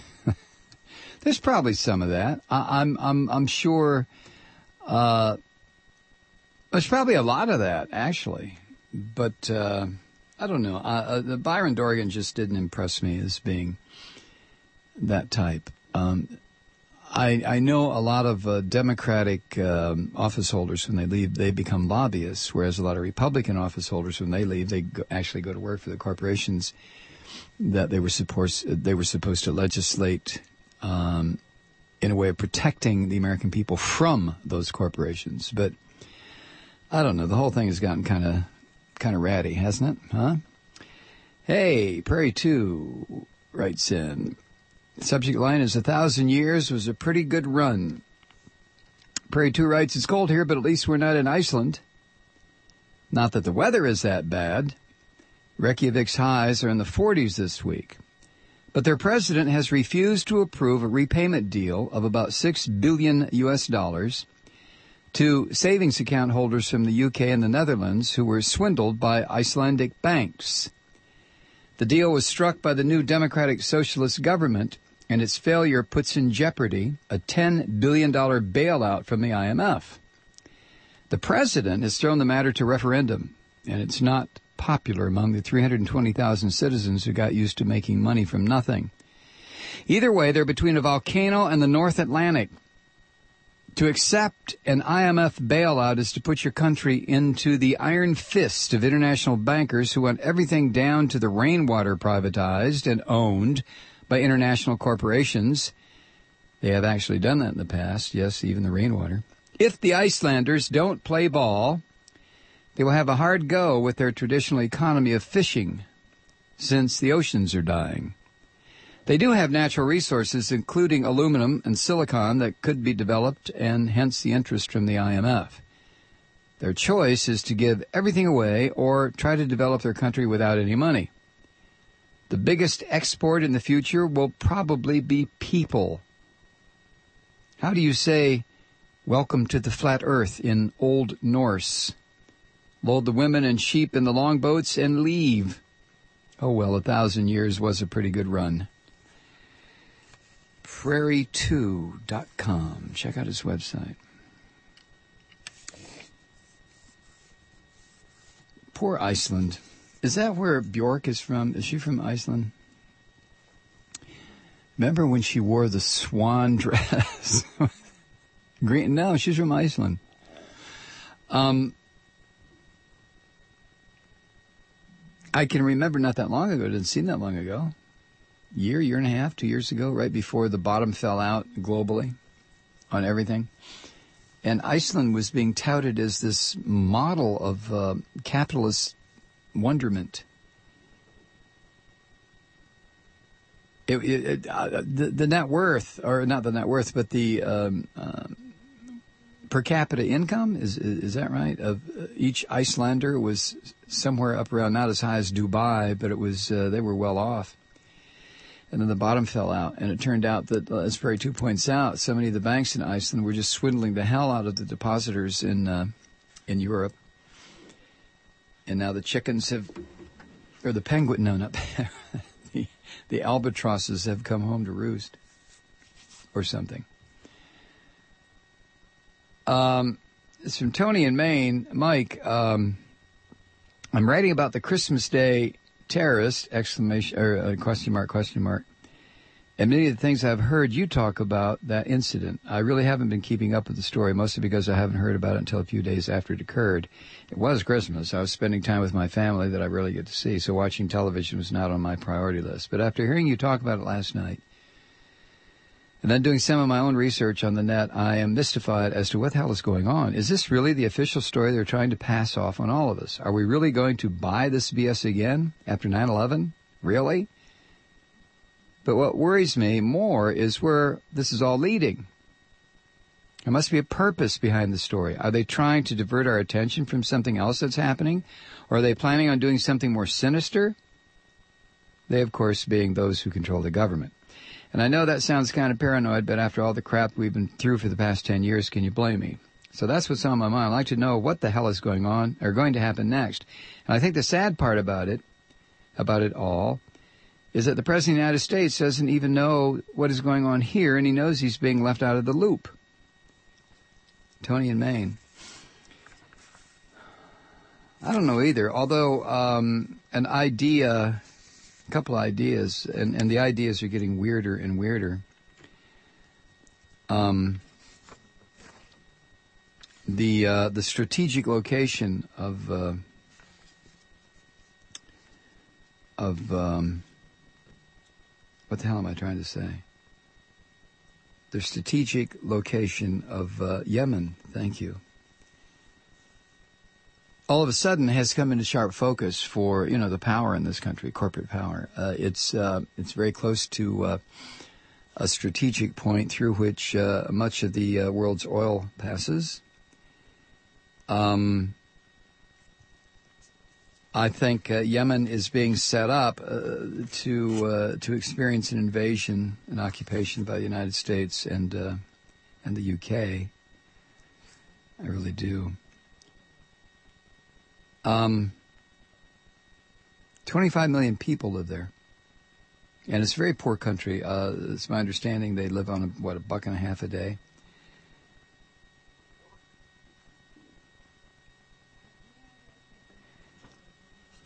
There's probably some of that. I, I'm, I'm, I'm sure, uh, there's probably a lot of that, actually. But, uh, I don't know. Uh, uh, Byron Dorgan just didn't impress me as being that type. Um, I, I know a lot of uh, Democratic um, office holders, when they leave, they become lobbyists, whereas a lot of Republican office holders, when they leave, they go, actually go to work for the corporations that they were supposed, they were supposed to legislate um, in a way of protecting the American people from those corporations. But I don't know. The whole thing has gotten kind of kind of ratty, hasn't it? Huh? Hey, Prairie two writes in. Subject line is, a thousand years was a pretty good run. Prairie two writes, it's cold here, but at least we're not in Iceland. Not that the weather is that bad. Reykjavik's highs are in the forties this week. But their president has refused to approve a repayment deal of about six billion U S dollars to savings account holders from the U K and the Netherlands who were swindled by Icelandic banks. The deal was struck by the new Democratic Socialist government, and its failure puts in jeopardy a ten billion dollars bailout from the I M F. The president has thrown the matter to referendum, and it's not popular among the three hundred twenty thousand citizens who got used to making money from nothing. Either way, they're between a volcano and the North Atlantic. To accept an I M F bailout is to put your country into the iron fist of international bankers who want everything down to the rainwater privatized and owned by international corporations. They have actually done that in the past, yes, even the rainwater. If the Icelanders don't play ball, they will have a hard go with their traditional economy of fishing, since the oceans are dying. They do have natural resources, including aluminum and silicon, that could be developed, and hence the interest from the I M F. Their choice is to give everything away or try to develop their country without any money. The biggest export in the future will probably be people. How do you say, "Welcome to the flat earth" in Old Norse? Load the women and sheep in the longboats and leave. Oh, well, a thousand years was a pretty good run. prairie two dot com. Check out his website. Poor Iceland. Is that where Bjork is from? Is she from Iceland? Remember when she wore the swan dress? Green? No, she's from Iceland. Um, I can remember not that long ago. It didn't seem that long ago. Year, year and a half, two years ago, right before the bottom fell out globally on everything. And Iceland was being touted as this model of uh, capitalist wonderment. It, it, it, uh, the, the net worth, or not the net worth, but the um, uh, per capita income, is, is is that right? Of each Icelander was somewhere up around, not as high as Dubai, but it was uh, they were well off. And then the bottom fell out, and it turned out that, uh, as Prairie two points out, so many of the banks in Iceland were just swindling the hell out of the depositors in uh, in Europe. And now the chickens have, or the penguin, no, not the, the albatrosses have come home to roost, or something. Um, it's from Tony in Maine. Mike, um, I'm writing about the Christmas Day terrorist, exclamation, or uh, question mark, question mark. And many of the things I've heard you talk about that incident. I really haven't been keeping up with the story, mostly because I haven't heard about it until a few days after it occurred. It was Christmas. I was spending time with my family that I rarely get to see, so watching television was not on my priority list. But after hearing you talk about it last night, and then doing some of my own research on the net, I am mystified as to what the hell is going on. Is this really the official story they're trying to pass off on all of us? Are we really going to buy this B S again after nine eleven? Really? But what worries me more is where this is all leading. There must be a purpose behind the story. Are they trying to divert our attention from something else that's happening? Or are they planning on doing something more sinister? They, of course, being those who control the government. And I know that sounds kind of paranoid, but after all the crap we've been through for the past ten years, can you blame me? So that's what's on my mind. I'd like to know what the hell is going on, or going to happen next. And I think the sad part about it, about it all, is that the President of the United States doesn't even know what is going on here, and he knows he's being left out of the loop. Tony in Maine. I don't know either, although um, an idea... A couple of ideas, and, and the ideas are getting weirder and weirder. Um, the uh, the strategic location of uh, of um, what the hell am I trying to say? The strategic location of uh, Yemen. Thank you. All of a sudden has come into sharp focus for, you know, the power in this country, corporate power. Uh, it's uh, it's very close to uh, a strategic point through which uh, much of the uh, world's oil passes. Um, I think uh, Yemen is being set up uh, to uh, to experience an invasion, an occupation by the United States and uh, and the U K. I really do. Um, twenty-five million people live there, and it's a very poor country. Uh, it's my understanding they live on, a, what, a buck and a half a day.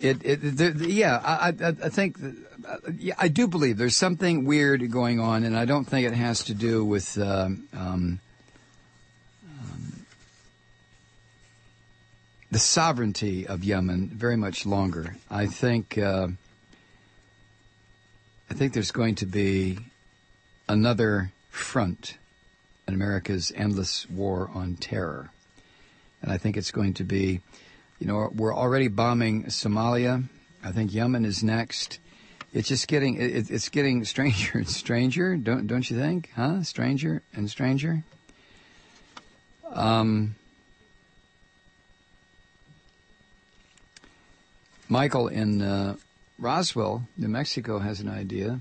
It, it, the, the, yeah, I, I, I think, uh, yeah, I do believe there's something weird going on, and I don't think it has to do with um, um, um, the sovereignty of Yemen very much longer. I think, uh, I think there's going to be another front in America's endless war on terror, and I think it's going to be. You know, we're already bombing Somalia. I think Yemen is next. It's just getting it, it's getting stranger and stranger. Don't don't you think? Huh? Stranger and stranger. Um, Michael in uh, Roswell, New Mexico, has an idea.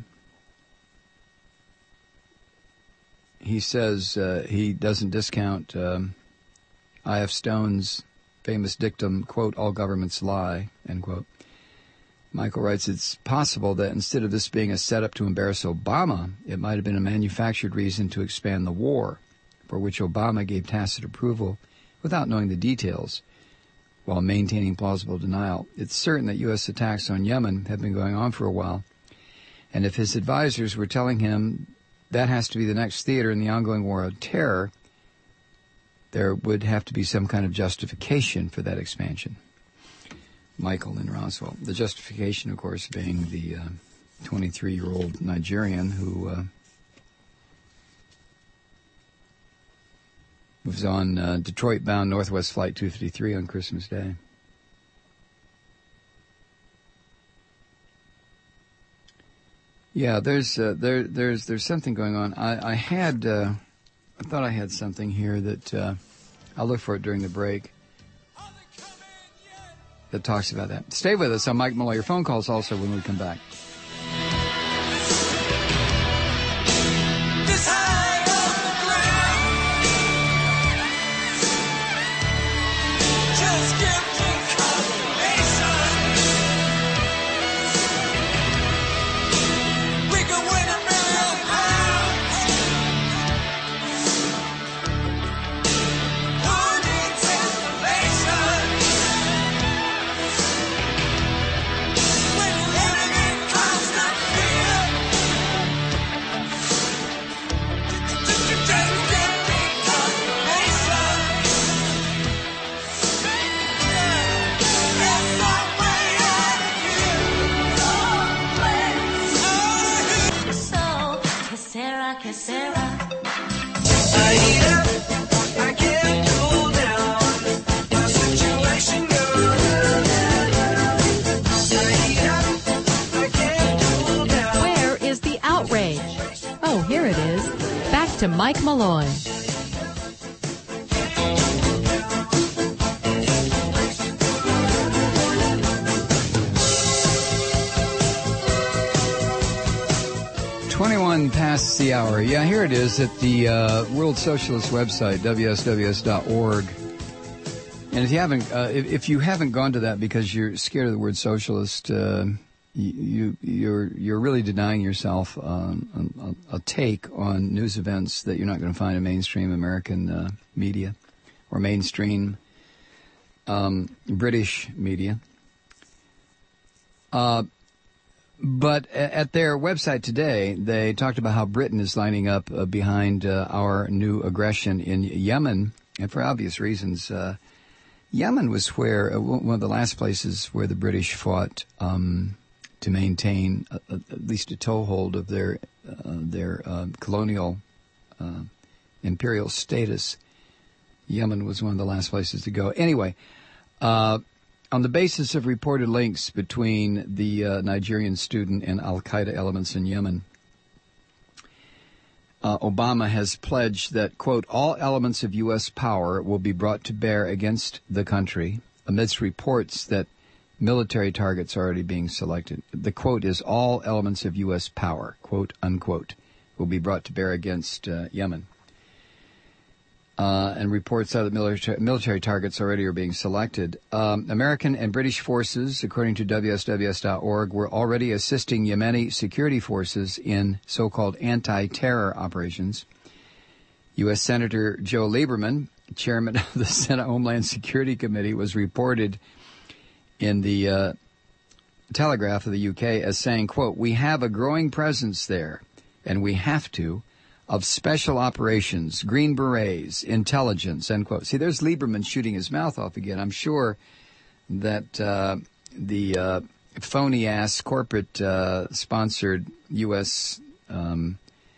He says uh, he doesn't discount um, I F Stone's famous dictum, quote, all governments lie, end quote. Michael writes, it's possible that instead of this being a setup to embarrass Obama, it might have been a manufactured reason to expand the war, for which Obama gave tacit approval without knowing the details, while maintaining plausible denial. It's certain that U S attacks on Yemen have been going on for a while, and if his advisors were telling him that has to be the next theater in the ongoing war on terror, there would have to be some kind of justification for that expansion. Michael in Roswell. The justification, of course, being the uh, twenty-three-year-old Nigerian who uh, was on uh, Detroit-bound Northwest Flight two fifty-three on Christmas Day. Yeah, there's uh, there there's there's something going on. I, I had. Uh, I thought I had something here that uh, I'll look for it during the break that talks about that. Stay with us. I'm Mike Malloy. Your phone calls also when we come back. To Mike Malloy. twenty-one past the hour. Yeah, here it is at the uh, World Socialist website, W S W S dot org. And if you haven't, uh, if, if you haven't gone to that because you're scared of the word socialist, uh, You, you're you're really denying yourself um, a, a take on news events that you're not going to find in mainstream American uh, media or mainstream um, British media. Uh, but at their website today, they talked about how Britain is lining up uh, behind uh, our new aggression in Yemen, and for obvious reasons. Uh, Yemen was where uh, one of the last places where the British fought. Um, to maintain a, a, at least a toehold of their uh, their uh, colonial uh, imperial status. Yemen was one of the last places to go. Anyway, uh, on the basis of reported links between the uh, Nigerian student and al-Qaeda elements in Yemen, uh, Obama has pledged that, quote, all elements of U S power will be brought to bear against the country amidst reports that military targets are already being selected. The quote is, all elements of U S power, quote, unquote, will be brought to bear against uh, Yemen. Uh, and reports out that military, military targets already are being selected. Um, American and British forces, according to W S W S dot org, were already assisting Yemeni security forces in so-called anti-terror operations. U S Senator Joe Lieberman, chairman of the Senate Homeland Security Committee, was reported in the uh, Telegraph of the U K as saying, quote, "We have a growing presence there, and we have to, of special operations, Green Berets, intelligence," end quote. See, there's Lieberman shooting his mouth off again. I'm sure that uh, the uh, phony-ass corporate-sponsored uh, U S Um,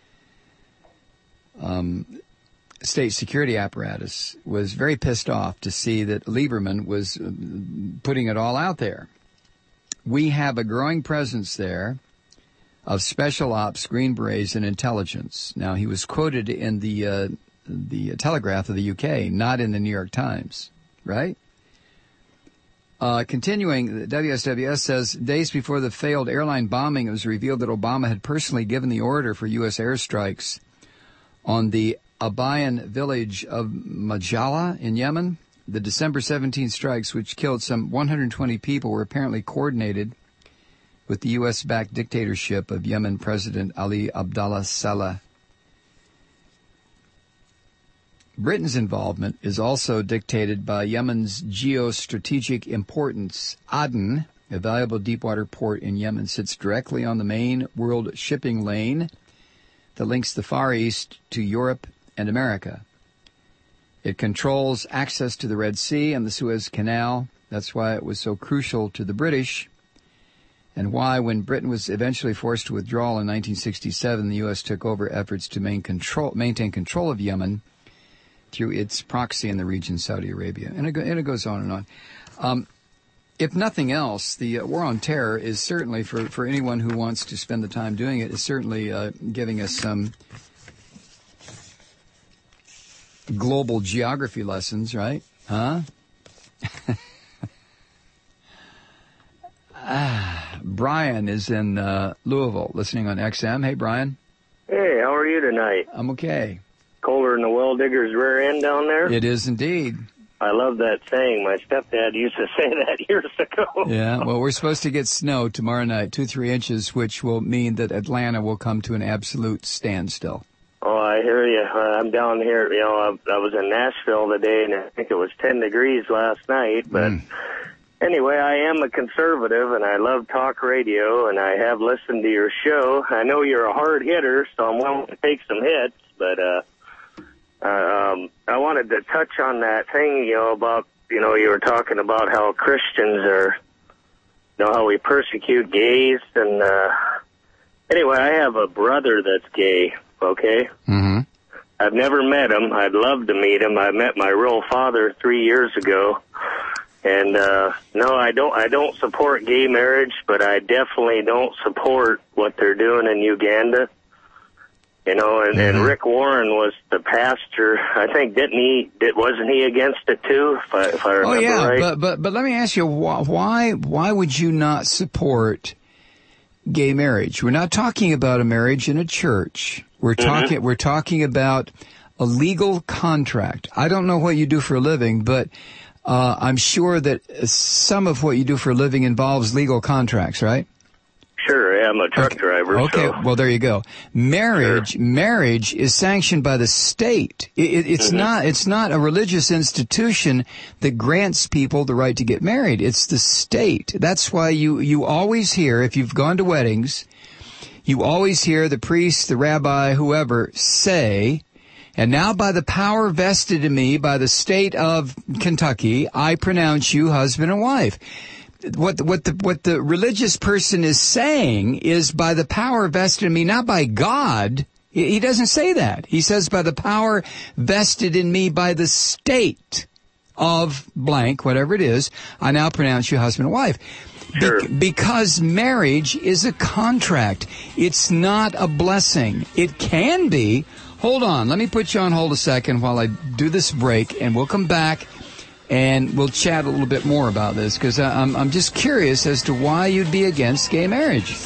um, state security apparatus was very pissed off to see that Lieberman was uh, putting it all out there. We have a growing presence there of special ops, Green Berets, and intelligence. Now, he was quoted in the uh, the Telegraph of the U K, not in the New York Times, right? Uh, continuing, the W S W S says, days before the failed airline bombing, it was revealed that Obama had personally given the order for U S airstrikes on the Abayan village of Majala in Yemen. The December seventeenth strikes, which killed some one hundred twenty people, were apparently coordinated with the U S-backed dictatorship of Yemen President Ali Abdullah Saleh. Britain's involvement is also dictated by Yemen's geostrategic importance. Aden, a valuable deepwater port in Yemen, sits directly on the main world shipping lane that links the Far East to Europe and America. It controls access to the Red Sea and the Suez Canal. That's why it was so crucial to the British, and why, when Britain was eventually forced to withdraw in nineteen sixty-seven, the U S took over efforts to maintain control, maintain control of Yemen through its proxy in the region, Saudi Arabia. And it, go, and it goes on and on. Um, if nothing else, the uh, War on Terror is certainly, for, for anyone who wants to spend the time doing it, is certainly uh, giving us some global geography lessons, right? Huh? ah, Brian is in uh, Louisville, listening on X M. Hey, Brian. Hey, how are you tonight? I'm okay. Colder than the well digger's rear end down there? It is indeed. I love that saying. My stepdad used to say that years ago. Yeah, well, we're supposed to get snow tomorrow night, two, three inches, which will mean that Atlanta will come to an absolute standstill. Oh, I hear you. Uh, I'm down here. You know, I, I was in Nashville today, and I think it was ten degrees last night. But mm. anyway, I am a conservative, and I love talk radio, and I have listened to your show. I know you're a hard hitter, so I'm willing to take some hits. But uh, uh, um, I wanted to touch on that thing, you know, about, you know, you were talking about how Christians are, you know, how we persecute gays. And uh, anyway, I have a brother that's gay. Okay. Mm-hmm. I've never met him. I'd love to meet him. I met my real father three years ago, and uh, no, I don't. I don't support gay marriage, but I definitely don't support what they're doing in Uganda. You know, and, mm-hmm. and Rick Warren was the pastor. I think didn't he? Did, wasn't he against it too? If I, if I remember right. Oh yeah, right? but but but let me ask you, why why would you not support gay marriage? We're not talking about a marriage in a church. We're talking, mm-hmm. we're talking about a legal contract. I don't know what you do for a living, but, uh, I'm sure that some of what you do for a living involves legal contracts, right? Sure, yeah, I'm a truck okay. driver. Okay, so. well, there you go. Marriage, sure. marriage is sanctioned by the state. It, it, it's mm-hmm. not, it's not a religious institution that grants people the right to get married. It's the state. That's why you, you always hear, if you've gone to weddings, you always hear the priest, the rabbi, whoever say, and now by the power vested in me by the state of Kentucky, I pronounce you husband and wife. What the, what the, what the religious person is saying is, by the power vested in me, not by God. He doesn't say that. He says, by the power vested in me by the state of blank, whatever it is, I now pronounce you husband and wife. Sure. Be- because marriage is a contract. It's not a blessing. It can be. Hold on. Let me put you on hold a second while I do this break, and we'll come back and we'll chat a little bit more about this, because I'm, I'm just curious as to why you'd be against gay marriage.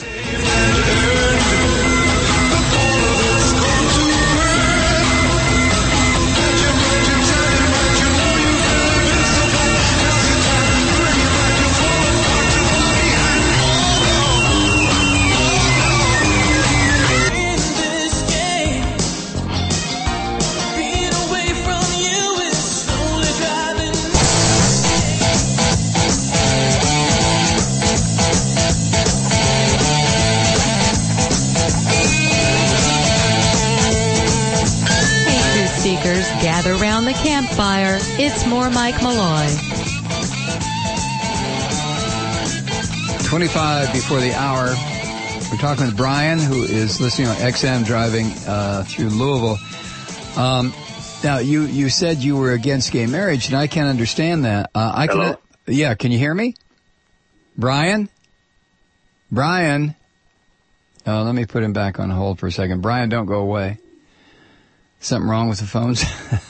the campfire, it's more Mike Malloy. twenty-five before the hour. We're talking with Brian, who is listening on X M driving uh, through Louisville. Um, now, you, you said you were against gay marriage, and I can't understand that. Uh, I Hello? can. Yeah, can you hear me? Brian? Brian? Oh, let me put him back on hold for a second. Brian, don't go away. Something wrong with the phones?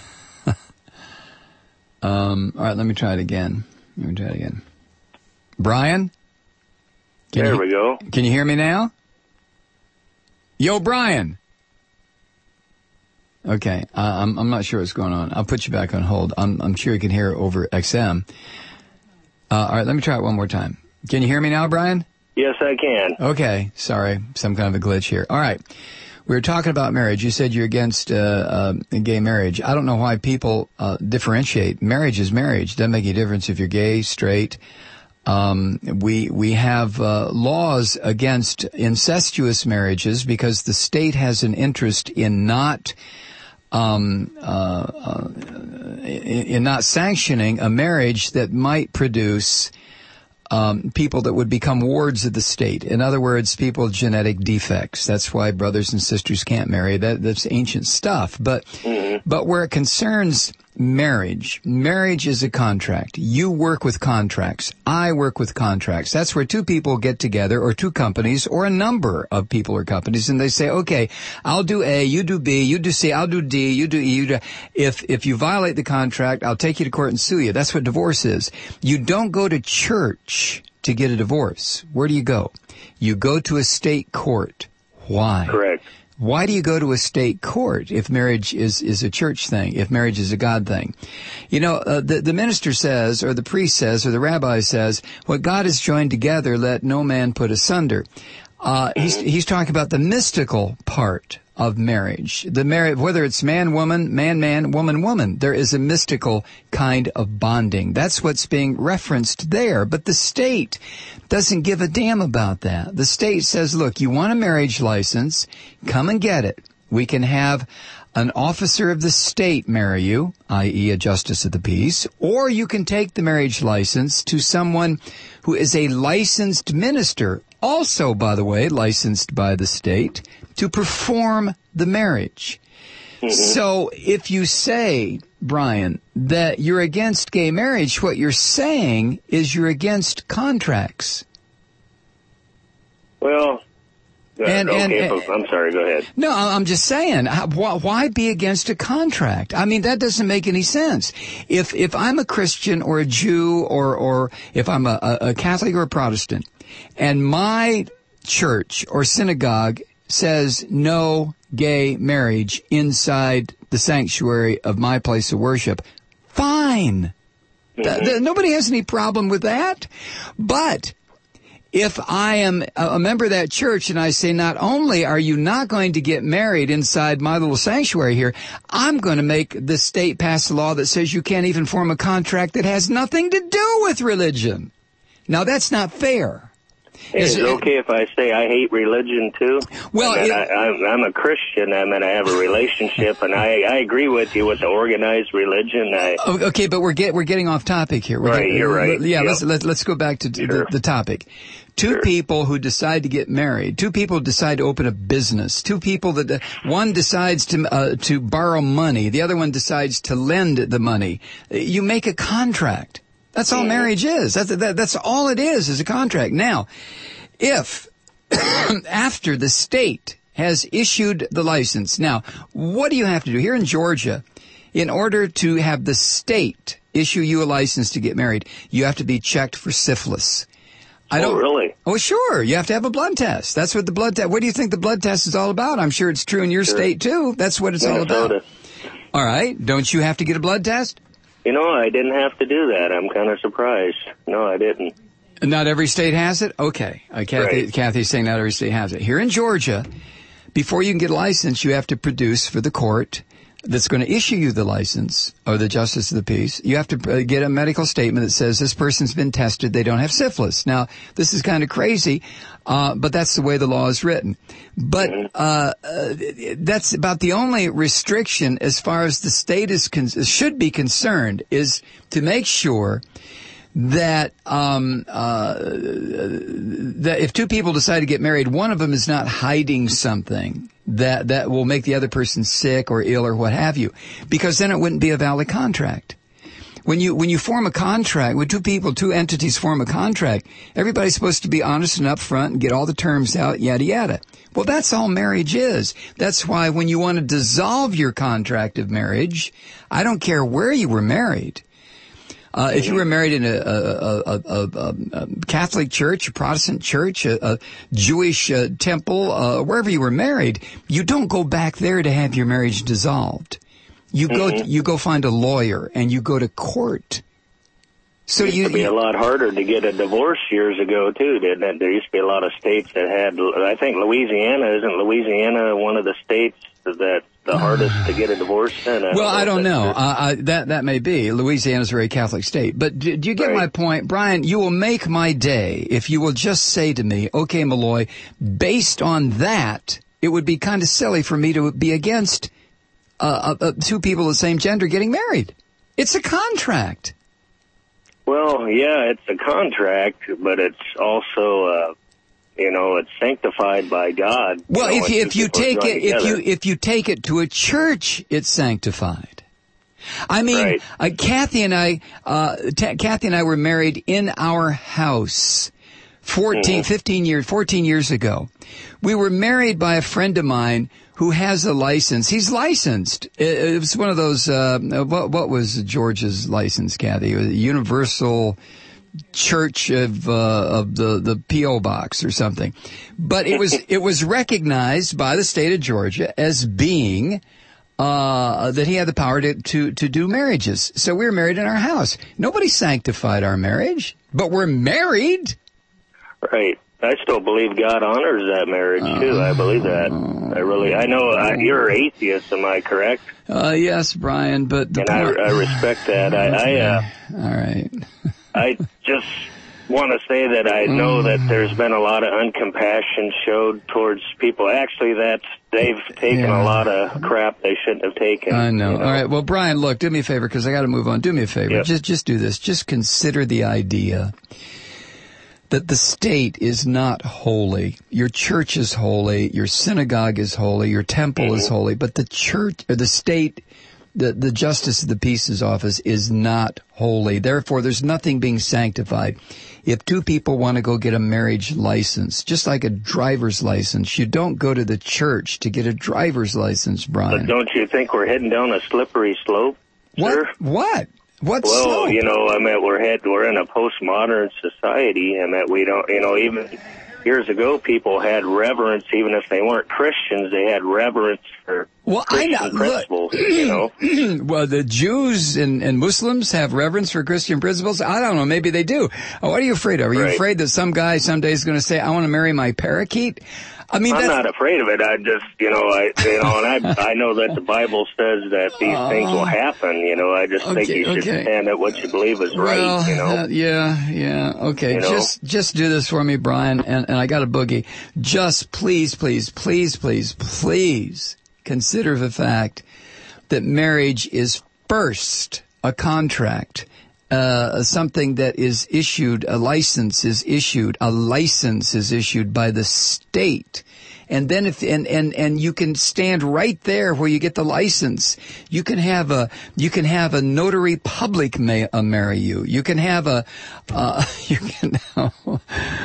um, all right, let me try it again. Let me try it again. Brian? Can there you, we go. Can you hear me now? Yo, Brian. Okay, uh, I'm I'm not sure what's going on. I'll put you back on hold. I'm I'm sure you can hear over X M. Uh, all right, let me try it one more time. Can you hear me now, Brian? Yes, I can. Okay, sorry, some kind of a glitch here. All right, we were talking about marriage. You said you're against uh, uh, gay marriage. I don't know why people uh, differentiate. Marriage is marriage. Doesn't make any difference if you're gay, straight. Um, we we have uh, laws against incestuous marriages because the state has an interest in not um, uh, uh, in, in not sanctioning a marriage that might produce um, people that would become wards of the state. In other words, people with genetic defects. That's why brothers and sisters can't marry. That that's ancient stuff. But mm-hmm. but where it concerns marriage. Marriage is a contract. You work with contracts. I work with contracts. That's where two people get together, or two companies, or a number of people or companies, and they say, okay, I'll do A, you do B, you do C, I'll do D, you do E. You do. If, if you violate the contract, I'll take you to court and sue you. That's what divorce is. You don't go to church to get a divorce. Where do you go? You go to a state court. Why? Correct. Why do you go to a state court if marriage is, is a church thing, if marriage is a God thing? You know, uh, the, the minister says, or the priest says, or the rabbi says, what God has joined together, let no man put asunder. Uh, he's, he's talking about the mystical part of marriage. The marriage, whether it's man, woman, man, man, woman, woman, there is a mystical kind of bonding. That's what's being referenced there. But the state doesn't give a damn about that. The state says, look, you want a marriage license, come and get it. We can have an officer of the state marry you, that is a justice of the peace, or you can take the marriage license to someone who is a licensed minister, also, by the way, licensed by the state, to perform the marriage. Mm-hmm. So if you say, Brian, that you're against gay marriage, what you're saying is you're against contracts. Well, uh, and, okay, and, I'm sorry, go ahead. No, I'm just saying, why be against a contract? I mean, that doesn't make any sense. If if I'm a Christian or a Jew, or, or if I'm a, a Catholic or a Protestant, and my church or synagogue says no gay marriage inside the sanctuary of my place of worship, fine. Mm-hmm. Th- th- nobody has any problem with that. But if I am a member of that church and I say, not only are you not going to get married inside my little sanctuary here, I'm going to make the state pass a law that says you can't even form a contract that has nothing to do with religion. Now, that's not fair. Hey, is it okay if I say I hate religion too? Well, I mean, it, I, I'm, I'm a Christian. I mean, I have a relationship, and I, I agree with you with the organized religion. I, okay, but we're get we're getting off topic here. We're right, getting, you're right. Yeah, yep. let's let, let's go back to sure. the, the topic. Two sure. people who decide to get married. Two people decide to open a business. Two people that uh, one decides to uh, to borrow money. The other one decides to lend the money. You make a contract. That's all mm-hmm. marriage is. That's that, that's all it is. Is a contract. Now, if after the state has issued the license, now, what do you have to do? Here in Georgia, in order to have the state issue you a license to get married, you have to be checked for syphilis. I don't, oh, really? Oh, sure. You have to have a blood test. That's what the blood test, what do you think the blood test is all about? I'm sure it's true in your sure. state, too. That's what it's Minnesota. all about. All right. Don't you have to get a blood test? You know, I didn't have to do that. I'm kind of surprised. No, I didn't. Not every state has it? Okay. Uh, Kathy, right. Kathy's saying not every state has it. Here in Georgia, before you can get a license, you have to produce for the court that's going to issue you the license or the justice of the peace, you have to uh, get a medical statement that says this person's been tested, they don't have syphilis. Now, this is kind of crazy, uh, but that's the way the law is written. But uh, uh that's about the only restriction as far as the state is con- should be concerned, is to make sure that um uh that if two people decide to get married, one of them is not hiding something that that will make the other person sick or ill or what have you, because then it wouldn't be a valid contract. When you when you form a contract, when two people, two entities form a contract, everybody's supposed to be honest and upfront and get all the terms out, yada yada. Well, that's all marriage is. That's why when you want to dissolve your contract of marriage, I don't care where you were married. Uh, if you were married in a, a, a, a, a Catholic church, a Protestant church, a, a Jewish uh, temple, uh, wherever you were married, you don't go back there to have your marriage dissolved. You go, Mm-hmm. you go find a lawyer and you go to court. So it used you, to be you a lot harder to get a divorce years ago too, didn't it? There used to be a lot of states that had. I think Louisiana isn't Louisiana one of the states that the hardest to get a divorce in? I well, I don't if know. that's Uh, I, that that may be. Louisiana's a very Catholic state. But do, do you get Right. my point? Brian, you will make my day if you will just say to me, okay, Malloy, based on that, it would be kind of silly for me to be against uh, uh, two people of the same gender getting married. It's a contract. Well, yeah, it's a contract, but it's also, uh, you know, it's sanctified by God. Well, you know, if you, when if two you people take join it, if you together. if you take it to a church, it's sanctified. I mean, Right. uh, Kathy and I, uh, t- Kathy and I were married in our house fourteen, Mhm. fifteen years, fourteen years ago. We were married by a friend of mine who has a license. He's licensed. It, it was one of those, uh, what, what was George's license, Kathy? It was a Universal Church of, uh, of the, the P O box or something. But it was, it was recognized by the state of Georgia as being, uh, that he had the power to, to, to do marriages. So we were married in our house. Nobody sanctified our marriage, but we're married. Right. I still believe God honors that marriage, too. I believe that. I really, I know uh, you're an atheist, am I correct? Uh, yes, Brian, but the And I, point- I respect that. I, I, uh, all right. I just want to say that I know that there's been a lot of uncompassion showed towards people. Actually, that's, they've taken Yeah. a lot of crap they shouldn't have taken. I know. you All right. Well, Brian, look, do me a favor because I got to move on. Do me a favor. Yep. Just, just do this. Just consider the idea that the state is not holy. Your church is holy. Your synagogue is holy. Your temple is holy. But the church, or the state, the, the justice of the peace's office is not holy. Therefore, there's nothing being sanctified. If two people want to go get a marriage license, just like a driver's license, you don't go to the church to get a driver's license, Brian. But don't you think we're heading down a slippery slope, What? sir? What? What? Well, slope? you know, I mean, we're head, we're in a postmodern society, and that we don't, you know, even years ago, people had reverence, even if they weren't Christians, they had reverence for Well, I Christian know. principles, you know. Well, the Jews and, and Muslims have reverence for Christian principles. I don't know. Maybe they do. Oh, what are you afraid of? Are you Right. afraid that some guy someday is going to say, "I want to marry my parakeet"? I mean, I'm that's, not afraid of it. I just, you know, I, you know, and I, I know that the Bible says that these things will happen. You know, I just think Okay, you should okay. stand at what you believe is well, right. You know, uh, yeah, yeah. Okay, You know? just just do this for me, Brian, and, and I got a boogie. Just please, please, please, please, please consider the fact that marriage is first a contract. Uh, something that is issued, a license is issued, a license is issued by the state. And then if, and, and, and you can stand right there where you get the license. You can have a, you can have a notary public ma- uh, marry you. You can have a, uh, you can, oh,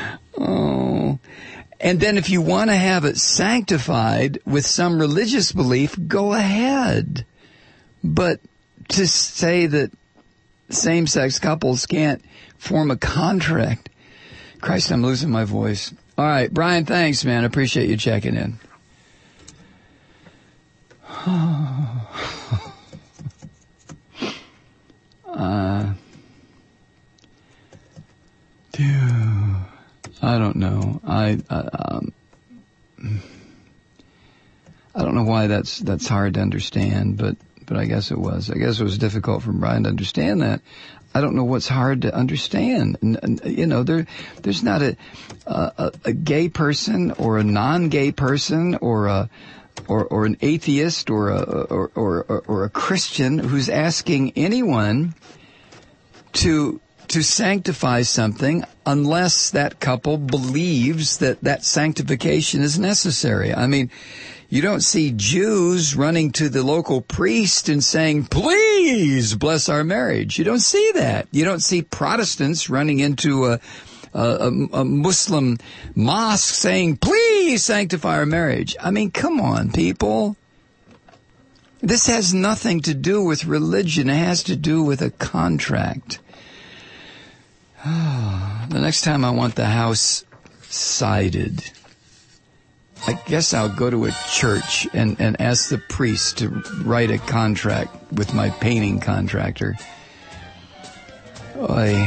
oh. And then if you want to have it sanctified with some religious belief, go ahead. But to say that same-sex couples can't form a contract. Christ, I'm losing my voice. All right, Brian, thanks, man. I appreciate you checking in. uh, dude, I don't know. I, I um, I don't know why that's that's hard to understand, but but I guess it was. I guess it was difficult for Brian to understand that. I don't know what's hard to understand. And, and, you know, there, there's not a, a, a gay person or a non-gay person or a, or, or an atheist or a, or, or, or a Christian who's asking anyone to, to sanctify something unless that couple believes that that sanctification is necessary. I mean, you don't see Jews running to the local priest and saying, please bless our marriage. You don't see that. You don't see Protestants running into a, a, a Muslim mosque saying, please sanctify our marriage. I mean, come on, people. This has nothing to do with religion. It has to do with a contract. The next time I want the house sided, I guess I'll go to a church and, and ask the priest to write a contract with my painting contractor. Oy.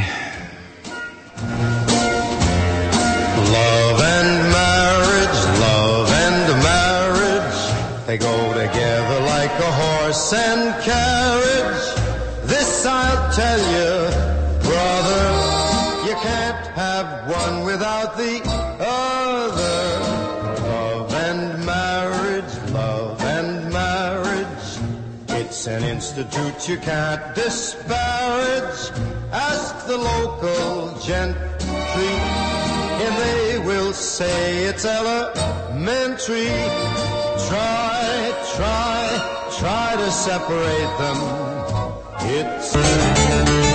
Love and marriage, love and marriage, they go together like a horse and carriage. This I'll tell you, brother, you can't have one without the other. Love and marriage, love and marriage, it's an institute you can't disparage. Ask the local gentry, and they will say it's elementary. Try, try, try to separate them. It's...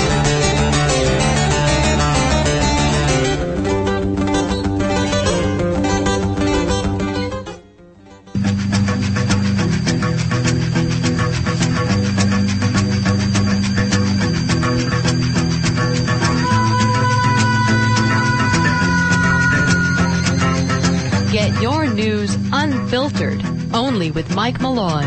Get your news unfiltered, only with Mike Malloy.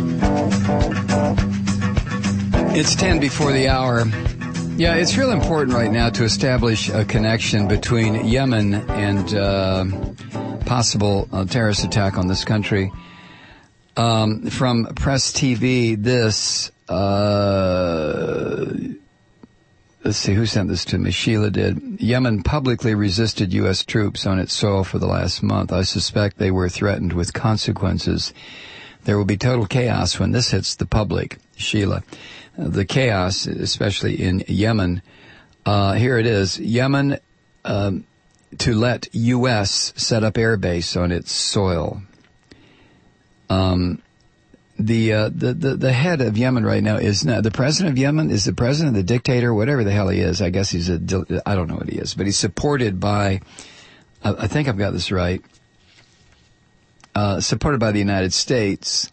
It's ten before the hour. Yeah, it's real important right now to establish a connection between Yemen and uh, possible uh, terrorist attack on this country. Um, from Press T V, this... Uh, Let's see, who sent this to me? Sheila did. Yemen publicly resisted U S troops on its soil for the last month. I suspect they were threatened with consequences. There will be total chaos when this hits the public. Sheila. Uh, the chaos, especially in Yemen. Uh, here it is. Yemen, um, to let U S set up air base on its soil. Um... The, uh, the, the, the head of Yemen right now is not, the president of Yemen is the president, the dictator, whatever the hell he is. I guess he's a, I don't know what he is, but he's supported by, I, I think I've got this right, uh, supported by the United States.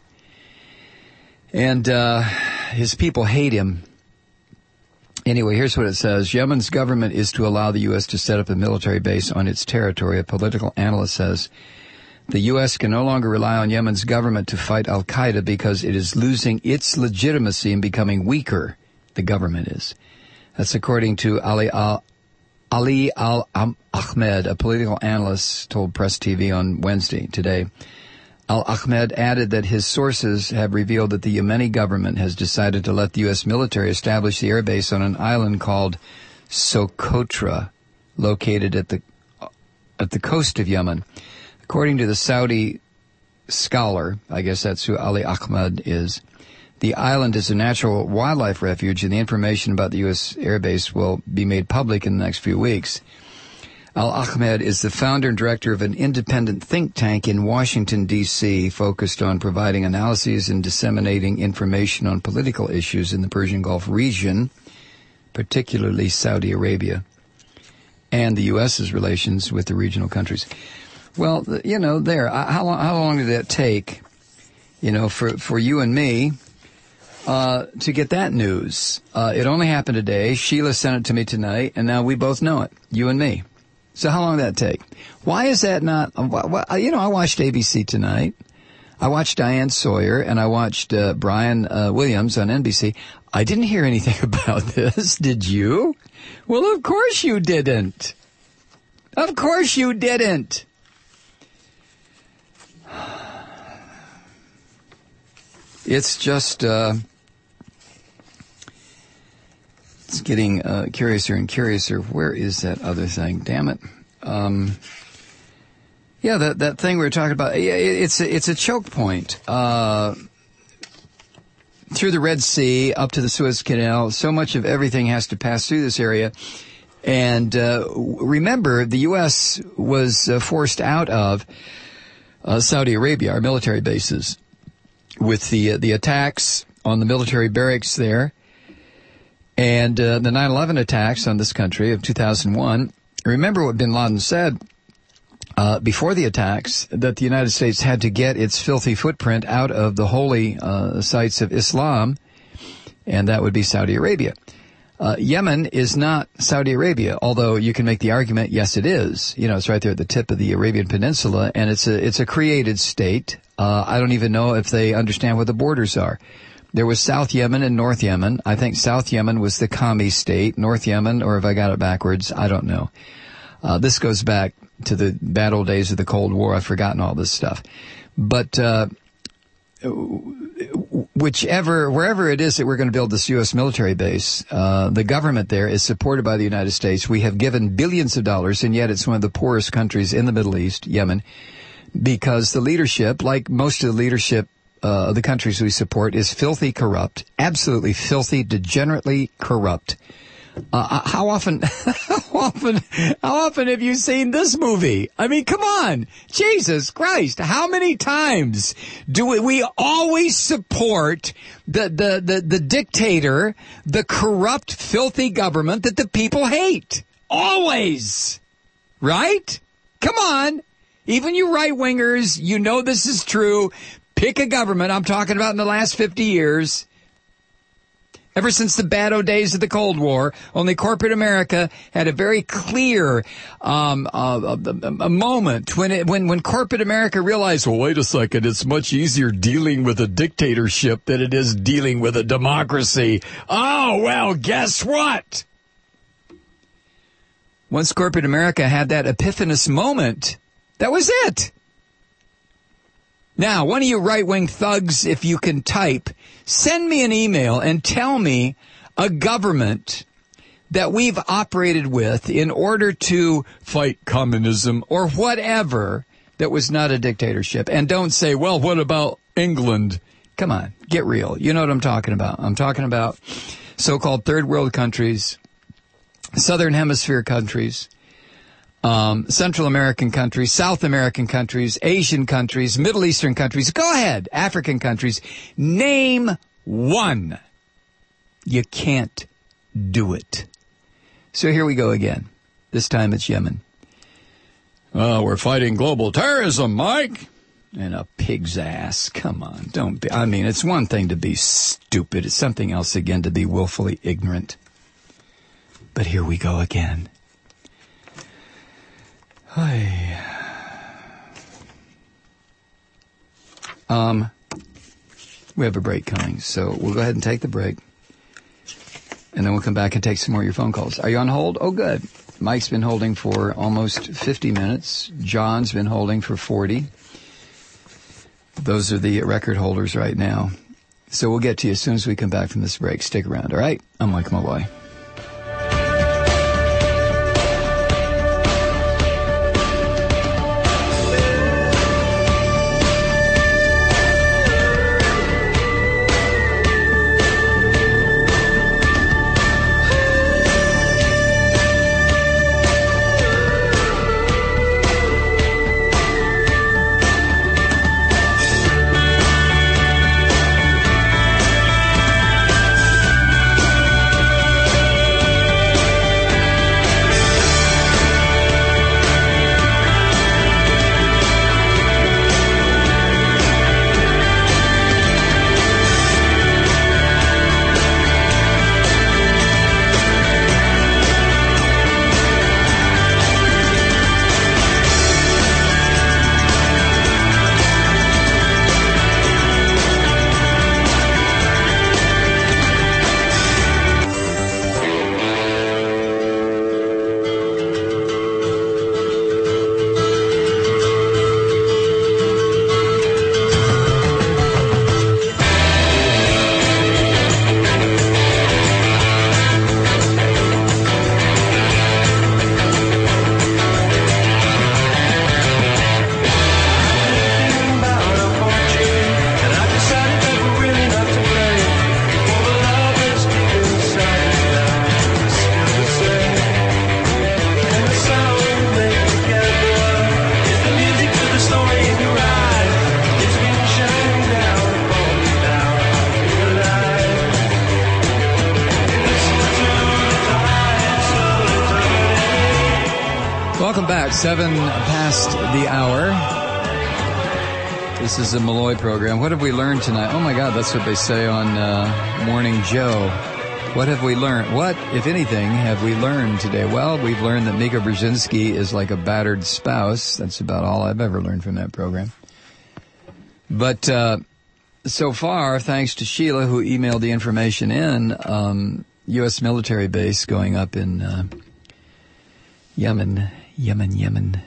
And, uh, his people hate him. Anyway, here's what it says. Yemen's government is to allow the U S to set up a military base on its territory. A political analyst says, the U S can no longer rely on Yemen's government to fight al-Qaeda because it is losing its legitimacy and becoming weaker. The government is. That's according to Ali Al Ali Al-Ahmed, a political analyst, told Press T V on Wednesday, today. Al-Ahmed added that his sources have revealed that the Yemeni government has decided to let the U S military establish the airbase on an island called Socotra, located at the at the coast of Yemen. According to the Saudi scholar, I guess that's who Ali Ahmed is, the island is a natural wildlife refuge, and the information about the U S airbase will be made public in the next few weeks. Al-Ahmed is the founder and director of an independent think tank in Washington, D C, focused on providing analyses and disseminating information on political issues in the Persian Gulf region, particularly Saudi Arabia, and the U S's relations with the regional countries. Well, you know, there, how long, how long did that take, you know, for, for you and me, uh, to get that news? Uh, it only happened today. Sheila sent it to me tonight, and now we both know it, you and me. So how long did that take? Why is that not, you know, I watched A B C tonight. I watched Diane Sawyer, and I watched, uh, Brian, uh, Williams on N B C. I didn't hear anything about this. Did you? Well, of course you didn't. Of course you didn't. It's just, uh, it's getting uh, curiouser and curiouser. Where is that other thing? Damn it. Um, yeah, that that thing we were talking about, it's a, it's a choke point. Uh, through the Red Sea, up to the Suez Canal, so much of everything has to pass through this area. And uh, remember, the U S was uh, forced out of uh, Saudi Arabia, our military bases, with the uh, the attacks on the military barracks there, and uh, the nine eleven attacks on this country of two thousand one. Remember what bin Laden said uh, before the attacks, that the United States had to get its filthy footprint out of the holy uh, sites of Islam, and that would be Saudi Arabia. Uh, Yemen is not Saudi Arabia, although you can make the argument, yes, it is. You know, it's right there at the tip of the Arabian Peninsula, and it's a it's a created state. Uh, I don't even know if they understand what the borders are. There was South Yemen and North Yemen. I think South Yemen was the commie state. North Yemen, or if I got it backwards, I don't know. Uh, this goes back to the bad old days of the Cold War. I've forgotten all this stuff. But uh whichever, wherever it is that we're going to build this U S military base, uh, the government there is supported by the United States. We have given billions of dollars, and yet it's one of the poorest countries in the Middle East, Yemen, because the leadership, like most of the leadership uh, of the countries we support, is filthy corrupt, absolutely filthy, degenerately corrupt. Uh, how often, how often, how often have you seen this movie? I mean, come on. Jesus Christ. How many times do we, we always support the, the, the, the dictator, the corrupt, filthy government that the people hate? Always. Right? Come on. Even you right-wingers, you know this is true. Pick a government. I'm talking about in the last fifty years. Ever since the bad old days of the Cold War, only corporate America had a very clear um, uh, a moment when it, when when corporate America realized, well, wait a second, it's much easier dealing with a dictatorship than it is dealing with a democracy. Oh, well, guess what? Once corporate America had that epiphanous moment, that was it. Now, one of you right-wing thugs, if you can type, send me an email and tell me a government that we've operated with in order to fight communism or whatever that was not a dictatorship. And don't say, well, what about England? Come on, get real. You know what I'm talking about. I'm talking about so-called third world countries, Southern Hemisphere countries, Um, Central American countries, South American countries, Asian countries, Middle Eastern countries. Go ahead, African countries. Name one. You can't do it. So here we go again. This time it's Yemen. Oh, we're fighting global terrorism, Mike. And a pig's ass. Come on, don't be. I mean, it's one thing to be stupid. It's something else again to be willfully ignorant. But here we go again. Hi. Um, we have a break coming, so we'll go ahead and take the break. And then we'll come back and take some more of your phone calls. Are you on hold? Oh, good. Mike's been holding for almost fifty minutes. John's been holding for forty. Those are the record holders right now. So we'll get to you as soon as we come back from this break. Stick around, all right? I'm Mike Malloy. Seven past the hour. This is a Malloy program. What have we learned tonight? Oh my God, that's what they say on uh, Morning Joe. What have we learned? What, if anything, have we learned today? Well, we've learned that Mika Brzezinski is like a battered spouse. That's about all I've ever learned from that program. But uh, so far, thanks to Sheila, who emailed the information in, um, U S military base going up in uh, Yemen, Yemen, Yemen.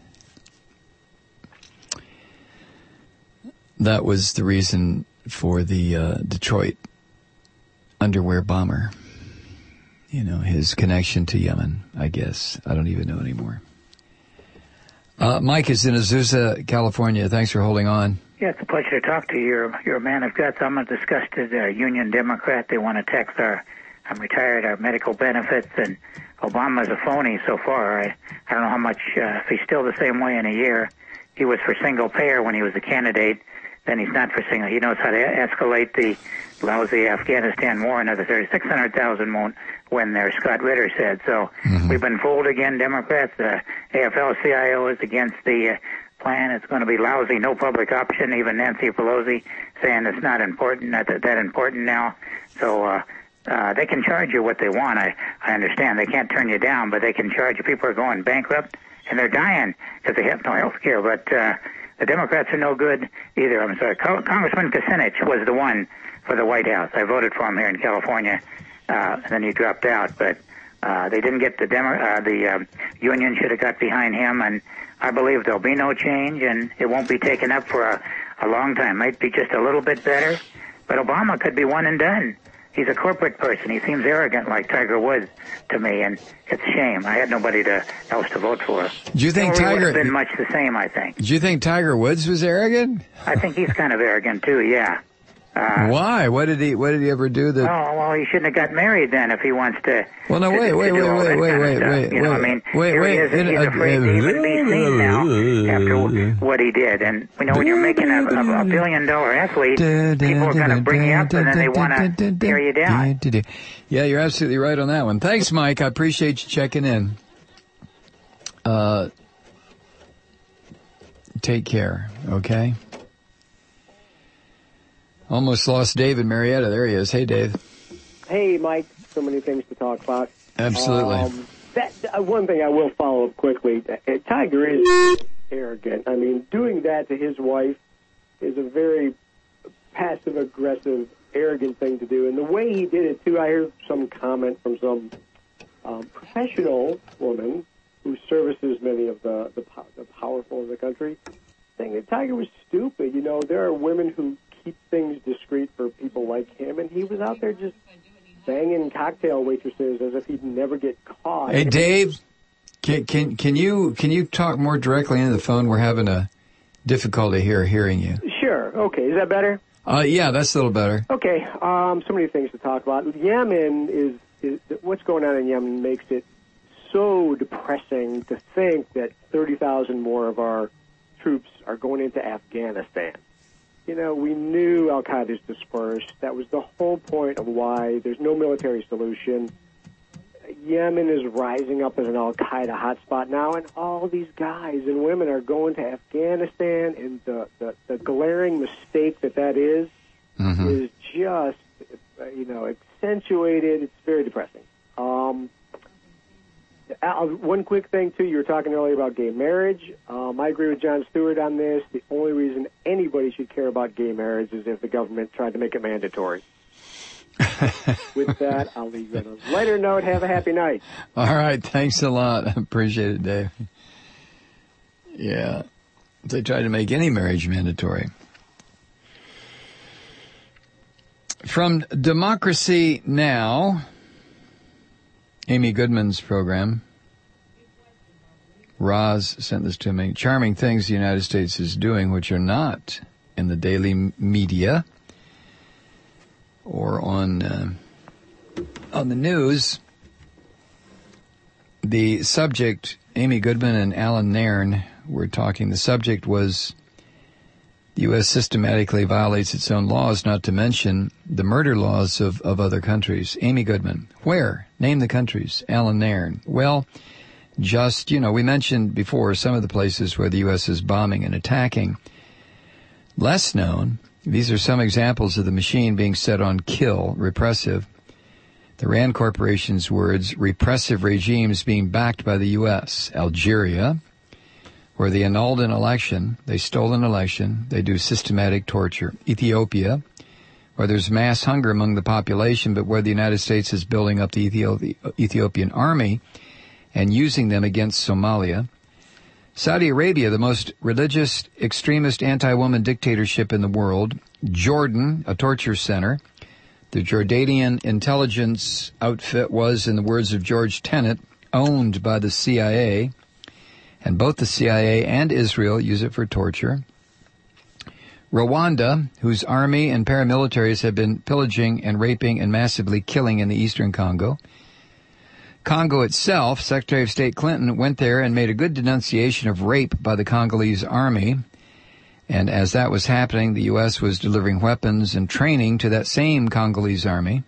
That was the reason for the uh, Detroit underwear bomber. You know, his connection to Yemen, I guess. I don't even know anymore. Uh, Mike is in Azusa, California. Thanks for holding on. Yeah, it's a pleasure to talk to you. You're, you're a man of guts. I'm a disgusted uh, Union Democrat. They want to tax our, I'm retired, our medical benefits, and Obama's a phony so far. I, I don't know how much, uh, if he's still the same way in a year. He was for single payer when he was a candidate. Then he's not for single. He knows how to escalate the lousy Afghanistan war. Another thirty-six hundred thousand won't win there, Scott Ritter said. So mm-hmm. We've been fooled again, Democrats. The A F L C I O is against the uh, plan. It's going to be lousy, no public option. Even Nancy Pelosi saying it's not important, not that, that important now. So uh, uh, they can charge you what they want. I, I understand. They can't turn you down, but they can charge you. People are going bankrupt, and they're dying because they have no health care. But uh, the Democrats are no good either. I'm sorry. Cong- Congressman Kucinich was the one for the White House. I voted for him here in California, uh, and then he dropped out. But uh, they didn't get the Demo- uh, the uh, union should have got behind him, and I believe there'll be no change, and it won't be taken up for a, a long time. Might be just a little bit better, but Obama could be one and done. He's a corporate person. He seems arrogant like Tiger Woods to me, and it's a shame. I had nobody to, else to vote for. Do you think Tiger... would have been much the same, I think. Do you think Tiger Woods was arrogant? I think he's kind of arrogant, too, yeah. Uh, Why? What did he? What did he ever do that? Oh well, he shouldn't have got married then if he wants to. Well, no, wait, to, wait, to wait, wait, wait, wait, wait, you know, wait, I mean, wait, here wait. he is, and he's uh, afraid to even be seen now after what he did. And you know, when you're making a, a, a billion dollar athlete, people are going to bring you up, and then they want to tear you down. Yeah, you're absolutely right on that one. Thanks, Mike. I appreciate you checking in. Uh, take care. Okay. Almost lost Dave in Marietta. There he is. Hey, Dave. Hey, Mike. So many things to talk about. Absolutely. Um, that uh, one thing I will follow up quickly. Uh, Tiger is arrogant. I mean, doing that to his wife is a very passive-aggressive, arrogant thing to do. And the way he did it, too, I heard some comment from some um, professional woman who services many of the, the, the powerful in the country, saying that Tiger was stupid. You know, there are women who keep things discreet for people like him, and he was out there just banging cocktail waitresses as if he'd never get caught. Hey, Dave, can can can you can you talk more directly into the phone? We're having a difficulty here hearing you. Sure. Okay. Is that better? Uh, yeah, that's a little better. Okay. Um, so many things to talk about. Yemen is, is what's going on in Yemen makes it so depressing to think that thirty thousand more of our troops are going into Afghanistan. You know, we knew al-Qaeda's dispersed. That was the whole point of why there's no military solution. Yemen is rising up as an al-Qaeda hotspot now, and all these guys and women are going to Afghanistan, and the, the, the glaring mistake that that is, mm-hmm. is just, you know, accentuated. It's very depressing. Um, Uh, one quick thing, too, you were talking earlier about gay marriage. Um, I agree with Jon Stewart on this. The only reason anybody should care about gay marriage is if the government tried to make it mandatory. With that, I'll leave you on a lighter note. Have a happy night. All right. Thanks a lot. I appreciate it, Dave. Yeah. They tried to make any marriage mandatory. From Democracy Now!, Amy Goodman's program. Roz sent this to me. Charming things the United States is doing, which are not in the daily media or on uh, on the news. The subject, Amy Goodman and Alan Nairn were talking. The subject was the U S systematically violates its own laws, not to mention the murder laws of, of other countries. Amy Goodman. Where? Name the countries. Alan Nairn. Well, just, you know, we mentioned before some of the places where the U S is bombing and attacking. Less known, these are some examples of the machine being set on kill, repressive. The RAND Corporation's words, repressive regimes being backed by the U S. Algeria, where they annulled an election, they stole an election, they do systematic torture. Ethiopia, where there's mass hunger among the population, but where the United States is building up the Ethi- Ethiopian army and using them against Somalia. Saudi Arabia, the most religious, extremist, anti-woman dictatorship in the world. Jordan, a torture center. The Jordanian intelligence outfit was, in the words of George Tenet, owned by the C I A. And both the C I A and Israel use it for torture. Rwanda, whose army and paramilitaries have been pillaging and raping and massively killing in the eastern Congo. Congo itself, Secretary of State Clinton went there and made a good denunciation of rape by the Congolese army. And as that was happening, the U S was delivering weapons and training to that same Congolese army.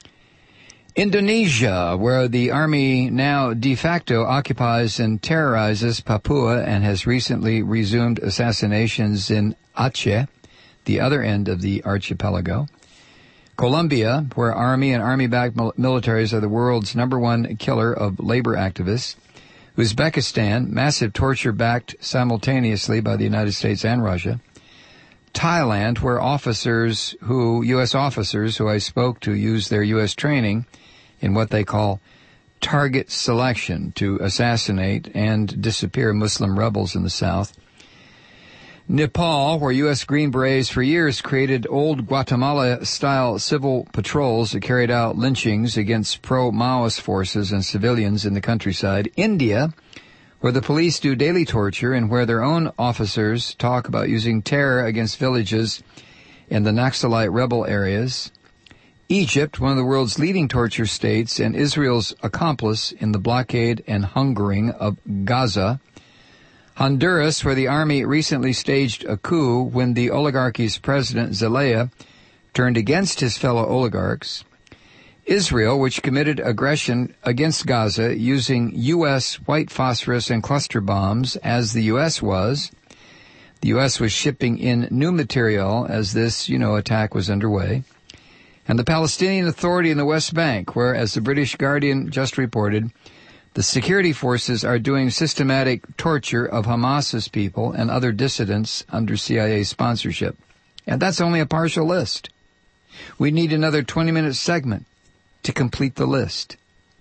Indonesia, where the army now de facto occupies and terrorizes Papua and has recently resumed assassinations in Aceh, the other end of the archipelago. Colombia, where army and army-backed mil- militaries are the world's number one killer of labor activists. Uzbekistan, massive torture backed simultaneously by the United States and Russia. Thailand, where officers who, U S officers who I spoke to use their U S training in what they call target selection to assassinate and disappear Muslim rebels in the south. Nepal, where U S Green Berets for years created old Guatemala-style civil patrols that carried out lynchings against pro-Maoist forces and civilians in the countryside. India, where the police do daily torture and where their own officers talk about using terror against villages in the Naxalite rebel areas. Egypt, one of the world's leading torture states and Israel's accomplice in the blockade and hungering of Gaza. Honduras, where the army recently staged a coup when the oligarchy's president, Zelaya, turned against his fellow oligarchs. Israel, which committed aggression against Gaza using U S white phosphorus and cluster bombs, as the U S was. The U S was shipping in new material as this, you know, attack was underway. And the Palestinian Authority in the West Bank, where, as the British Guardian just reported, the security forces are doing systematic torture of Hamas's people and other dissidents under C I A sponsorship. And that's only a partial list. We need another twenty-minute segment to complete the list.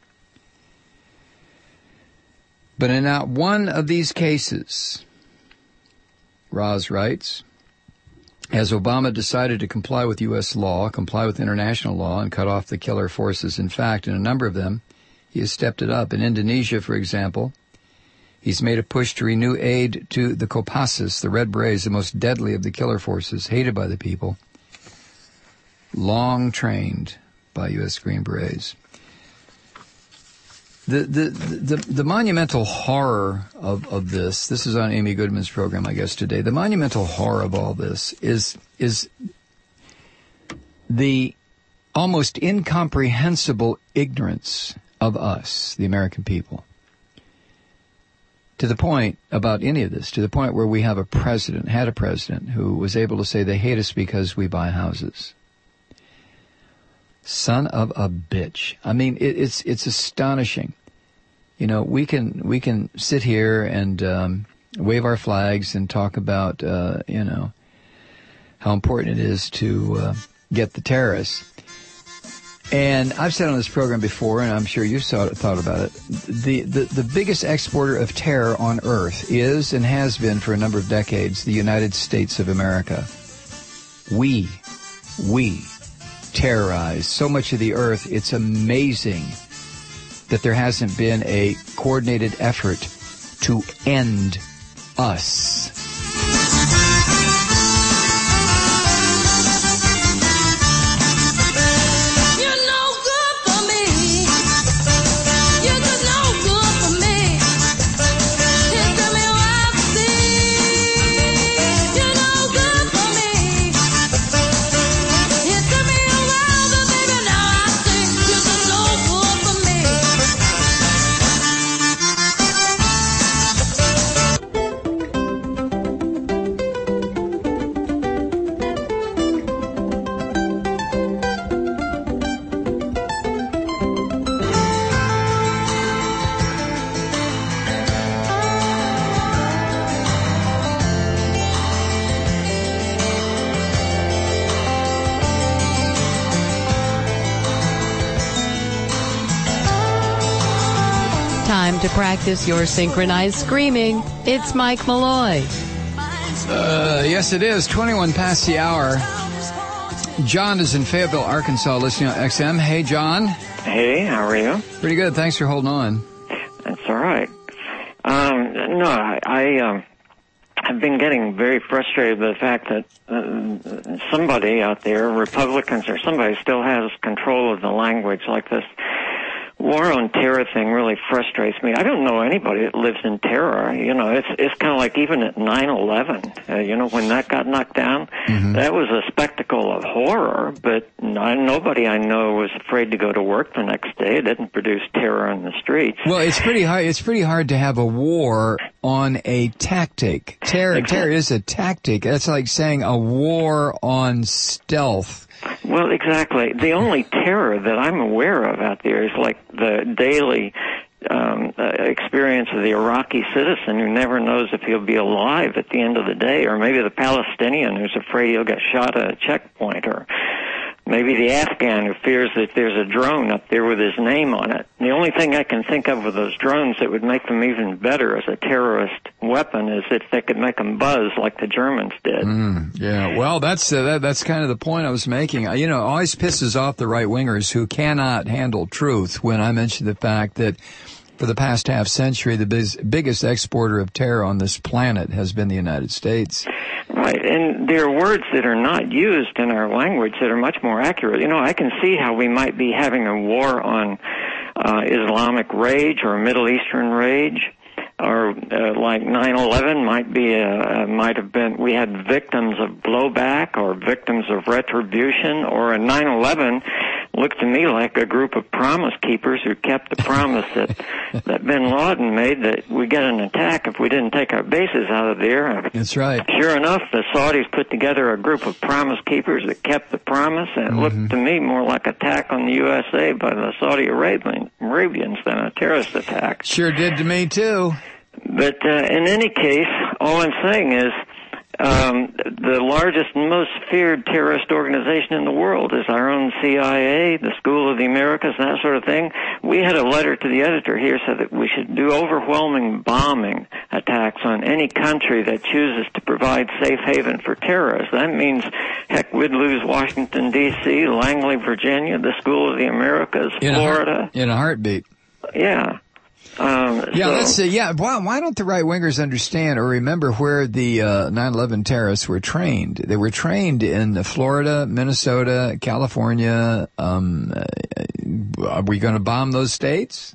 But in not one of these cases, Roz writes, has Obama decided to comply with U S law, comply with international law, and cut off the killer forces. In fact, in a number of them, he has stepped it up. In Indonesia, for example, he's made a push to renew aid to the Kopassus, the Red Berets, the most deadly of the killer forces, hated by the people, long trained by U S Green Berets. The, the, the, the monumental horror of, of this, this is on Amy Goodman's program, I guess, today. The monumental horror of all this is, is the almost incomprehensible ignorance of us, the American people. To the point about any of this, to the point where we have a president, had a president, who was able to say they hate us because we buy houses. Son of a bitch. I mean, it, it's it's astonishing. You know, we can we can sit here and um, wave our flags and talk about, uh, you know, how important it is to uh, get the terrorists. And I've said on this program before, and I'm sure you've thought about it, the, the, the biggest exporter of terror on earth is and has been for a number of decades the United States of America. We, we terrorize so much of the earth. It's amazing that there hasn't been a coordinated effort to end us. to practice your synchronized screaming. It's Mike Malloy. Uh, yes, it is. twenty-one past the hour. John is in Fayetteville, Arkansas, listening on X M. Hey, John. Hey, how are you? Pretty good. Thanks for holding on. That's all right. Um, no, I, I um, I've been getting very frustrated with the fact that uh, somebody out there, Republicans or somebody, still has control of the language like this. War on terror thing really frustrates me. I don't know anybody that lives in terror. You know, it's it's kind of like even at nine eleven, uh, you know, when that got knocked down, mm-hmm. that was a spectacle of horror, but no, nobody I know was afraid to go to work the next day. It didn't produce terror in the streets. Well, it's pretty hard. It's pretty hard to have a war on a tactic. Terror, exactly. Terror is a tactic. That's like saying a war on stealth. Well, exactly. The only terror that I'm aware of out there is like the daily um, uh, experience of the Iraqi citizen who never knows if he'll be alive at the end of the day, or maybe the Palestinian who's afraid he'll get shot at a checkpoint, or maybe the Afghan who fears that there's a drone up there with his name on it. The only thing I can think of with those drones that would make them even better as a terrorist weapon is if they could make them buzz like the Germans did. Mm, yeah, well, that's uh, that, that's kind of the point I was making. You know, it always pisses off the right-wingers who cannot handle truth when I mention the fact that for the past half century, the biz- biggest exporter of terror on this planet has been the United States. Right, and there are words that are not used in our language that are much more accurate. You know, I can see how we might be having a war on uh, Islamic rage or Middle Eastern rage, or uh, like nine eleven might be a, uh, might have been, we had victims of blowback or victims of retribution, or a nine eleven looked to me like a group of promise keepers who kept the promise that that bin Laden made that we get an attack if we didn't take our bases out of there. That's right. Sure enough, the Saudis put together a group of promise keepers that kept the promise, and it mm-hmm. looked to me more like an attack on the U S A by the Saudi Arabian, Arabians than a terrorist attack. Sure did to me, too. But uh, in any case, all I'm saying is um, the largest and most feared terrorist organization in the world is our own C I A, the School of the Americas, that sort of thing. We had a letter to the editor here said that we should do overwhelming bombing attacks on any country that chooses to provide safe haven for terrorists. That means, heck, we'd lose Washington, D C, Langley, Virginia, the School of the Americas, in Florida. A, in a heartbeat. Yeah. Um, yeah, so, let's see. Yeah, why, why don't the right wingers understand or remember where the uh, nine eleven terrorists were trained? They were trained in Florida, Minnesota, California. Um, uh, are we going to bomb those states?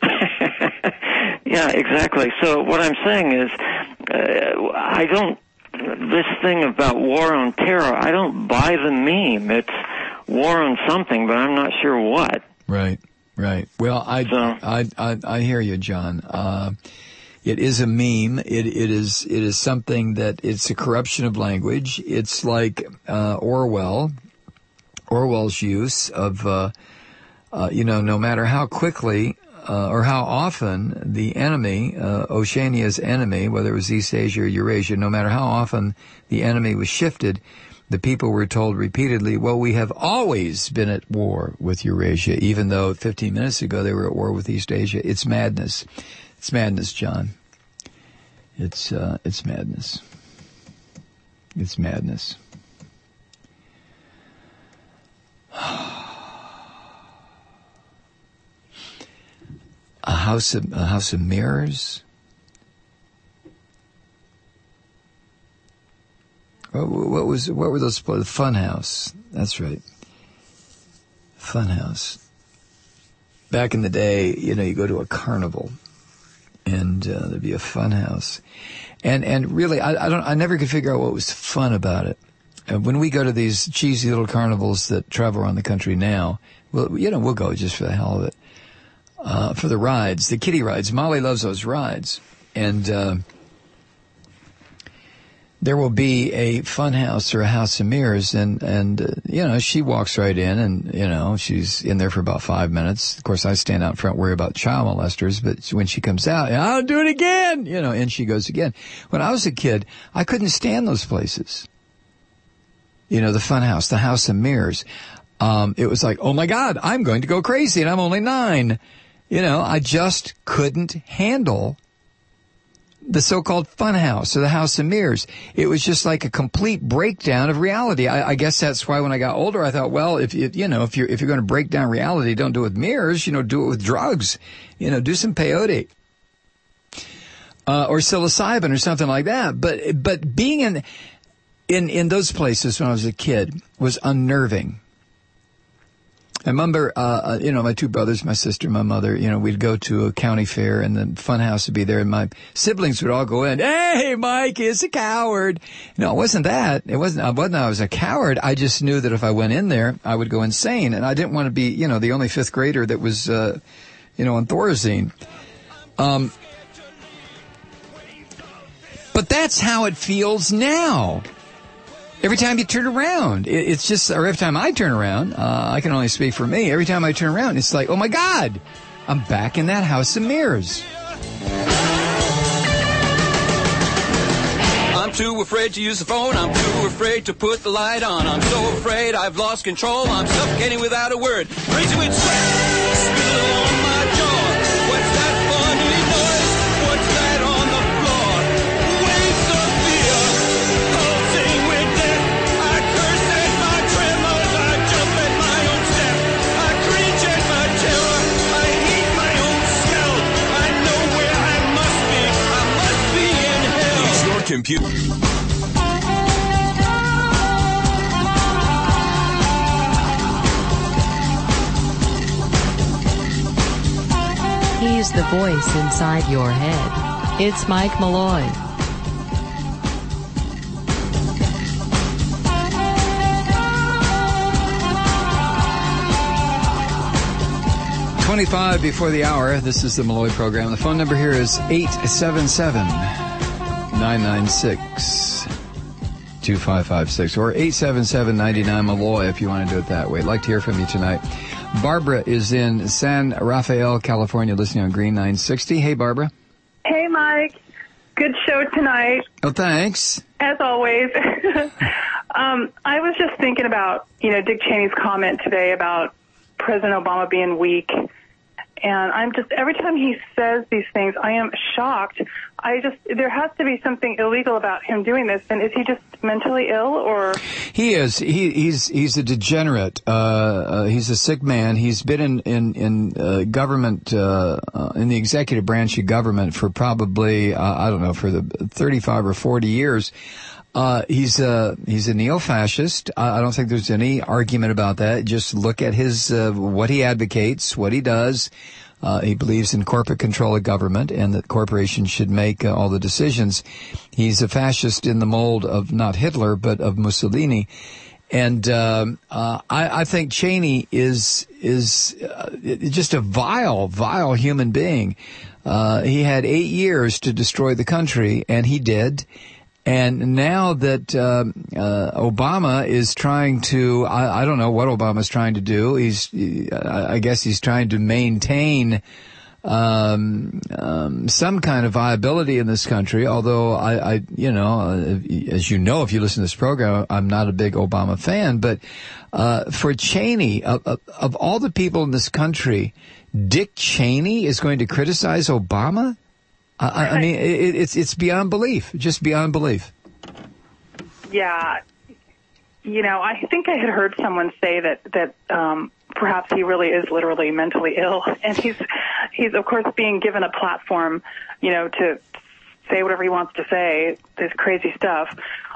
Yeah, exactly. So what I'm saying is, uh, I don't. This thing about war on terror, I don't buy the meme. It's war on something, but I'm not sure what. Right. Right. Well, I, so, I, I, I hear you, John. Uh, it is a meme. It, it is, it is something that it's a corruption of language. It's like, uh, Orwell, Orwell's use of, uh, uh, you know, no matter how quickly, uh, or how often the enemy, uh, Oceania's enemy, whether it was East Asia or Eurasia, no matter how often the enemy was shifted, the people were told repeatedly, well, we have always been at war with Eurasia, even though fifteen minutes ago they were at war with East Asia. It's madness. It's madness, John. It's, uh, it's madness. It's madness. A house of, a house of mirrors? What was, what were those, the Fun House? That's right. Fun House. Back in the day, you know, you go to a carnival and, uh, there'd be a fun house. And, and really, I, I don't, I never could figure out what was fun about it. And when we go to these cheesy little carnivals that travel around the country now, well, you know, we'll go just for the hell of it. Uh, for the rides, the kiddie rides. Molly loves those rides. And, uh, there will be a fun house or a house of mirrors, and, and, uh, you know, she walks right in and, you know, she's in there for about five minutes. Of course, I stand out front, worry about child molesters, but when she comes out, I'll do it again, you know, and she goes again. When I was a kid, I couldn't stand those places. You know, the fun house, the house of mirrors. Um, it was like, oh my God, I'm going to go crazy and I'm only nine. You know, I just couldn't handle the so-called fun house or the house of mirrors. It was just like a complete breakdown of reality. I, I guess that's why when I got older, I thought, well, if you, you know, if you're, if you're going to break down reality, don't do it with mirrors, you know, do it with drugs, you know, do some peyote, uh, or psilocybin or something like that. But, but being in, in, in those places when I was a kid was unnerving. I remember, uh, you know, my two brothers, my sister, my mother, you know, we'd go to a county fair and the fun house would be there and my siblings would all go in. Hey, Mike is a coward. No, it wasn't that. It wasn't, I wasn't, I was a coward. I just knew that if I went in there, I would go insane. And I didn't want to be, you know, the only fifth grader that was, uh, you know, on Thorazine. Um, but that's how it feels now. Every time you turn around, it's just, or every time I turn around, uh, I can only speak for me. Every time I turn around, it's like, oh my God, I'm back in that house of mirrors. I'm too afraid to use the phone. I'm too afraid to put the light on. I'm so afraid I've lost control. I'm suffocating without a word. Crazy with sweat, spilling on my jaw. What's that funny noise? What's that on the floor? Waves of fear, pulsing with death. I curse at my tremors. I jump at my own step. I cringe at my terror. I hate my own smell. I know where I must be. I must be in hell. Use your computer. He's the voice inside your head. It's Mike Malloy. twenty-five before the hour. This is the Malloy program. The phone number here is eight seven seven, nine nine six, two five five six or eight seven seven, nine nine Malloy if you want to do it that way. I'd like to hear from you tonight. Barbara is in San Rafael, California, listening on Green nine sixty. Hey, Barbara. Hey, Mike. Good show tonight. Oh, thanks. As always. um, I was just thinking about, you know, Dick Cheney's comment today about President Obama being weak. And I'm just, every time he says these things, I am shocked. I just, there has to be something illegal about him doing this. And is he just mentally ill or? He is. He, he's, he's a degenerate. Uh, uh, he's a sick man. He's been in, in, in, uh, government, uh, uh, in the executive branch of government for probably, uh, I don't know, for the thirty-five or forty years. Uh, he's a, he's a neo-fascist. I, I don't think there's any argument about that. Just look at his, uh, what he advocates, what he does. Uh, he believes in corporate control of government and that corporations should make uh, all the decisions. He's a fascist in the mold of not Hitler, but of Mussolini. And, um, uh, I, I think Cheney is, is, uh, just a vile, vile human being. Uh, he had eight years to destroy the country and he did. And now that uh, uh, Obama is trying to, I, I don't know what Obama's trying to do. He's, he, I guess he's trying to maintain um, um, some kind of viability in this country. Although I, I you know, uh, as you know, if you listen to this program, I'm not a big Obama fan. But uh, for Cheney, of, of, of all the people in this country, Dick Cheney is going to criticize Obama? I, I mean, it, it's it's beyond belief, just beyond belief. Yeah, you know, I think I had heard someone say that that um, perhaps he really is literally mentally ill, and he's he's of course being given a platform, you know, to say whatever he wants to say, this crazy stuff.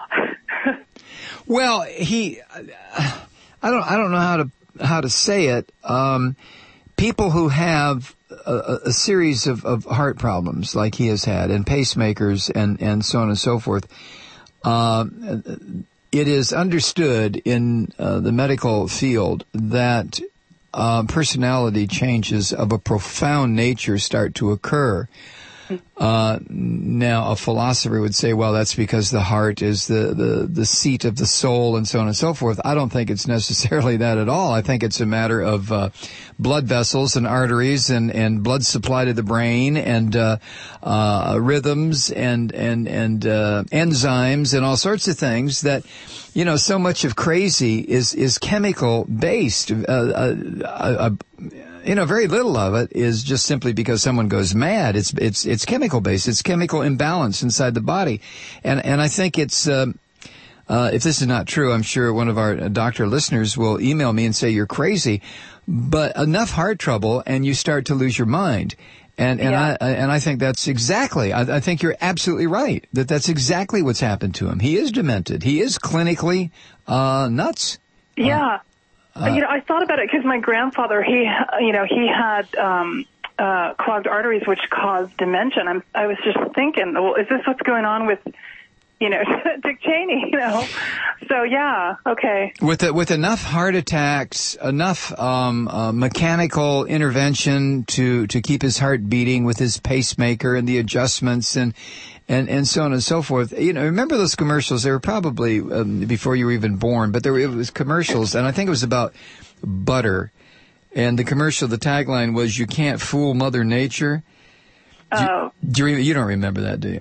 Well, he, I don't I don't know how to how to say it. Um, people who have A, a series of, of heart problems like he has had and pacemakers and, and so on and so forth. Uh, it is understood in uh, the medical field that uh, personality changes of a profound nature start to occur. Uh, now a philosopher would say, well, that's because the heart is the, the, the seat of the soul and so on and so forth. I don't think it's necessarily that at all. I think it's a matter of, uh, blood vessels and arteries and, and blood supply to the brain and, uh, uh, rhythms and, and, and, uh, enzymes and all sorts of things that, you know, so much of crazy is, is chemical based. Uh, uh, uh, uh you know, very little of it is just simply because someone goes mad. It's it's it's chemical based. It's chemical imbalance inside the body, and and I think it's. Um, uh, if this is not true, I'm sure one of our doctor listeners will email me and say you're crazy. But enough heart trouble, and you start to lose your mind. And and Yeah. I and I think that's exactly. I, I think you're absolutely right that that's exactly what's happened to him. He is demented. He is clinically uh, nuts. Yeah. Uh, you know, I thought about it because my grandfather, he, you know, he had um, uh, clogged arteries, which caused dementia. And I'm, I was just thinking, well, is this what's going on with, you know, Dick Cheney? You know, so yeah, okay. With the, with enough heart attacks, enough um, uh, mechanical intervention to to keep his heart beating with his pacemaker and the adjustments and. And and so on and so forth. You know, remember those commercials? They were probably um, before you were even born, but there were, it was commercials, and I think it was about butter. And the commercial, the tagline was, "You can't fool Mother Nature." Do you, Oh. do you, you don't remember that, do you?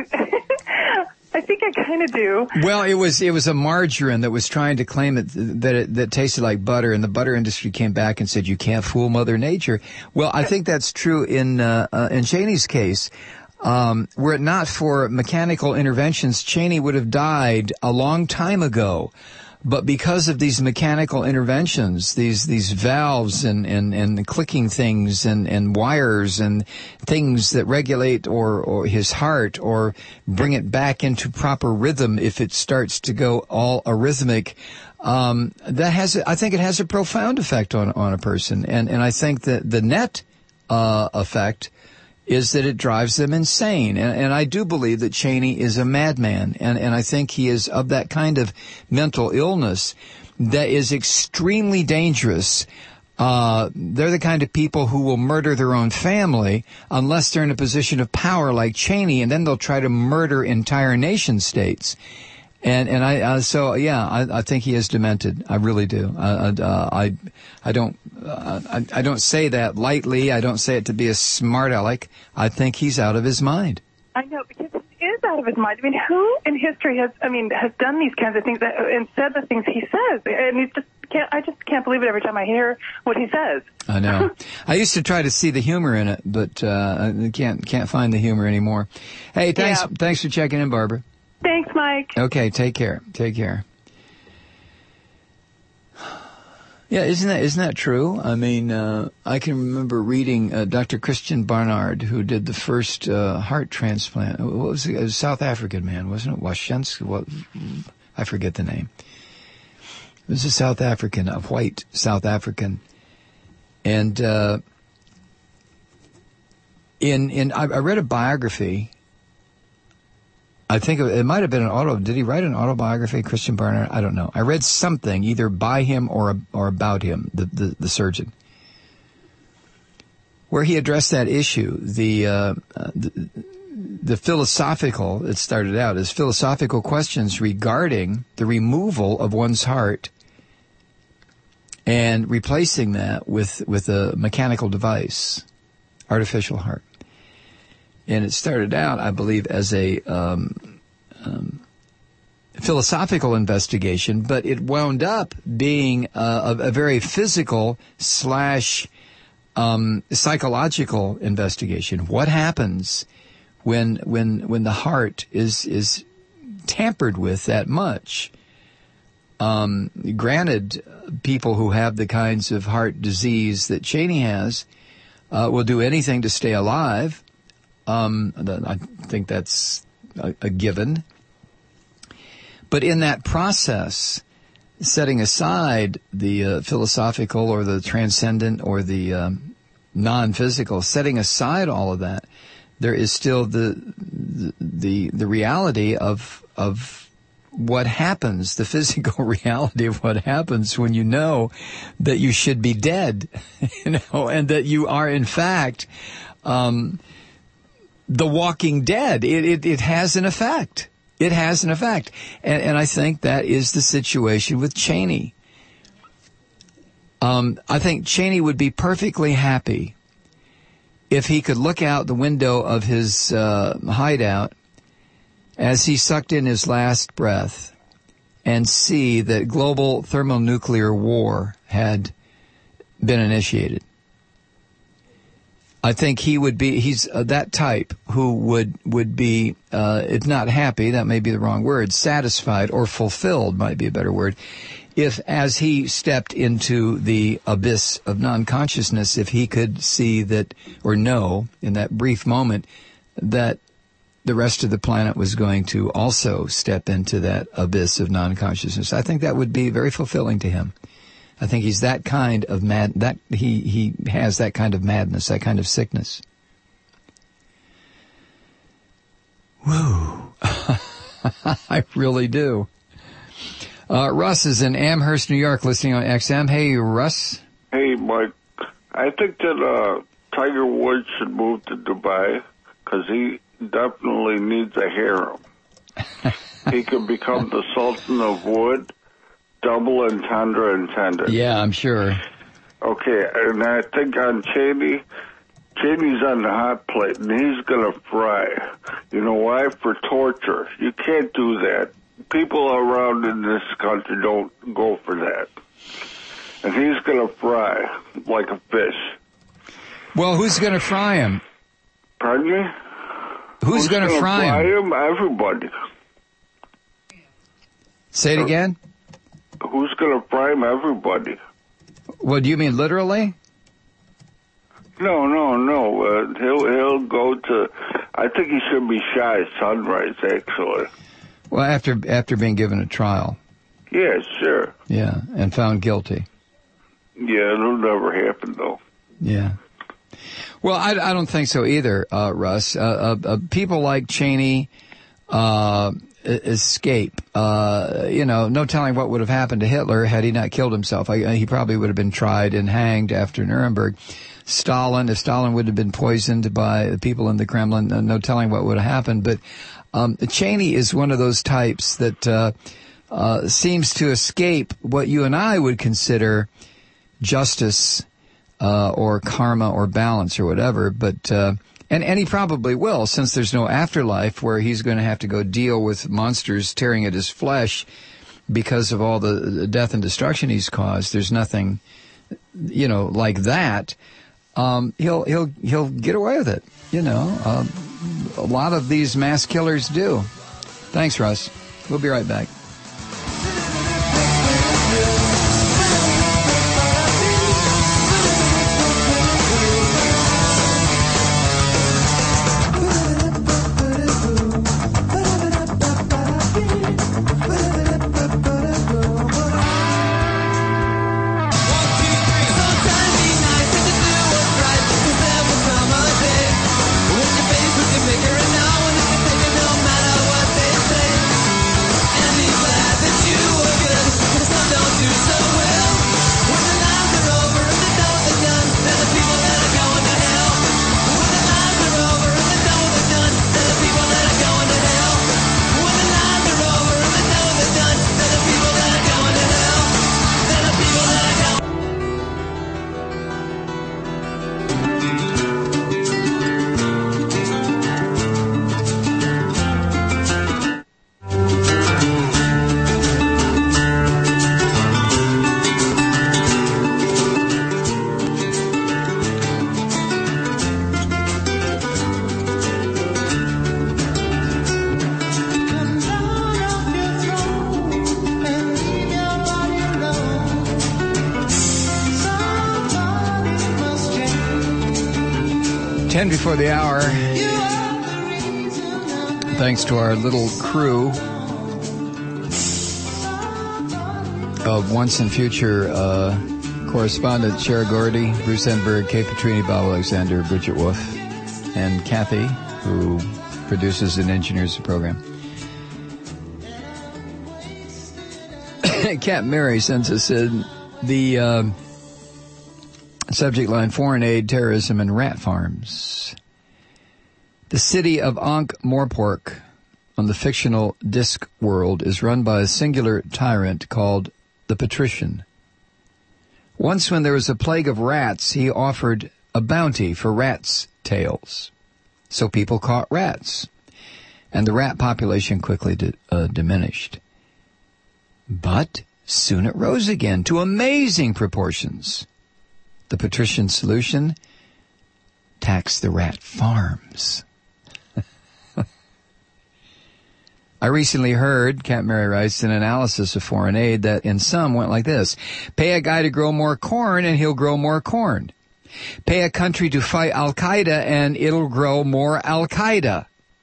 I think I kind of do. Well, it was it was a margarine that was trying to claim it, that it that tasted like butter, and the butter industry came back and said, "You can't fool Mother Nature." Well, I think that's true in uh, uh, in Cheney's case. Um, were it not for mechanical interventions, Cheney would have died a long time ago. But because of these mechanical interventions, these these valves and, and, and clicking things and, and wires and things that regulate or, or his heart or bring it back into proper rhythm if it starts to go all arrhythmic, um, that has I think it has a profound effect on, on a person. And, and I think that the net uh, effect is that it drives them insane. And, and I do believe that Cheney is a madman. And, and I think he is of that kind of mental illness that is extremely dangerous. Uh, they're the kind of people who will murder their own family unless they're in a position of power like Cheney, and then they'll try to murder entire nation states. And and I uh, so yeah I, I think he is demented. I really do. Uh, uh, I I don't uh, I, I don't say that lightly. I don't say it to be a smart aleck. I think he's out of his mind. I know, because he is out of his mind. I mean, who in history has, I mean, has done these kinds of things that, and said the things he says? And he's just can't. I just can't believe it every time I hear what he says. I know. I used to try to see the humor in it, but uh, I can't can't find the humor anymore. Hey, thanks Yeah. thanks for checking in, Barbara. Thanks, Mike. Okay, take care. Take care. Yeah, isn't that isn't that true? I mean, uh, I can remember reading uh, Doctor Christian Barnard, who did the first uh, heart transplant. What was it? It was a South African man, wasn't it? Washensk? What? I forget the name. It was a South African, a white South African, and uh, in in I, I read a biography. I think it might have been an auto. Did he write an autobiography, Christian Barnard? I don't know. I read something either by him or or about him, the the, the surgeon, where he addressed that issue. The, uh, the the philosophical. It started out as philosophical questions regarding the removal of one's heart and replacing that with with a mechanical device, artificial heart. And it started out, I believe, as a um, um, philosophical investigation, but it wound up being a, a very physical slash um, psychological investigation. What happens when when when the heart is is tampered with that much? Um, granted, people who have the kinds of heart disease that Cheney has uh, will do anything to stay alive. Um, I think that's a, a given. But in that process, setting aside the uh, philosophical or the transcendent or the um, non-physical, setting aside all of that, there is still the the the reality of of what happens, the physical reality of what happens when you know that you should be dead, you know, and that you are in fact um, the walking dead. It, it it has an effect. It has an effect, and and I think that is the situation with Cheney. Um, I think Cheney would be perfectly happy if he could look out the window of his uh, hideout as he sucked in his last breath and see that global thermonuclear war had been initiated. I think he would be, he's uh, that type who would, would be, uh, if not happy, that may be the wrong word, satisfied or fulfilled might be a better word, if as he stepped into the abyss of non-consciousness, if he could see that, or know in that brief moment that the rest of the planet was going to also step into that abyss of non-consciousness. I think that would be very fulfilling to him. I think he's that kind of mad, that he, he has that kind of madness, that kind of sickness. Woo. I really do. Uh, Russ is in Amherst, New York, listening on X M. Hey, Russ. Hey, Mike. I think that uh, Tiger Woods should move to Dubai because he definitely needs a harem. He could become the Sultan of Wood. Double entendre intended. Yeah, I'm sure. Okay, and I think on Cheney, Cheney's on the hot plate, and he's going to fry. You know why? For torture. You can't do that. People around in this country don't go for that. And he's going to fry like a fish. Well, who's going to fry him? Pardon me? Who's, who's going to fry, fry him? him? Everybody. Say it again? Who's going to fry him? Everybody. Well, do you mean literally? No, no, no. Uh, he'll he'll go to. I think he should be shot at sunrise. Actually. Well, after after being given a trial. Yeah, sure. Yeah, and found guilty. Yeah, it'll never happen though. Yeah. Well, I, I don't think so either, uh, Russ. Uh, uh, uh, people like Cheney. Uh, escape. Uh, you know, no telling what would have happened to Hitler had he not killed himself. I, he probably would have been tried and hanged after Nuremberg. Stalin, if Stalin would have been poisoned by the people in the Kremlin, uh, no telling what would have happened. But um, Cheney is one of those types that uh, uh, seems to escape what you and I would consider justice uh, or karma or balance or whatever. But uh, And, and he probably will, since there's no afterlife where he's going to have to go deal with monsters tearing at his flesh because of all the death and destruction he's caused. There's nothing, you know, like that. Um, he'll he'll he'll get away with it. You know, um, a lot of these mass killers do. Thanks, Russ. We'll be right back. Ten before the hour. Thanks to our little crew of once and future uh, correspondent Cher Gordy, Bruce Enberg, Kay Petrini, Bob Alexander, Bridget Wolf, and Kathy, who produces and engineers the program. Cat Mary sends us in the uh, subject line, foreign aid, terrorism, and rat farms. The city of Ankh-Morpork on the fictional Discworld is run by a singular tyrant called the Patrician. Once when there was a plague of rats, he offered a bounty for rats' tails. So people caught rats, and the rat population quickly di- uh, diminished. But soon it rose again to amazing proportions. The Patrician solution? tax the rat farms. I recently heard, Captain Mary writes, an analysis of foreign aid that in some went like this. Pay a guy to grow more corn and he'll grow more corn. Pay a country to fight Al-Qaeda and it'll grow more Al-Qaeda.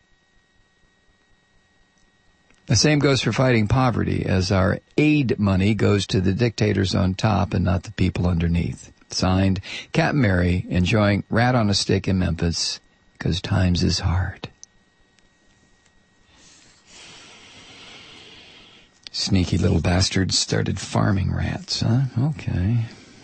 The same goes for fighting poverty, as our aid money goes to the dictators on top and not the people underneath. Signed, Captain Mary, enjoying rat on a stick in Memphis, because times is hard. Sneaky little bastards started farming rats, huh? Okay.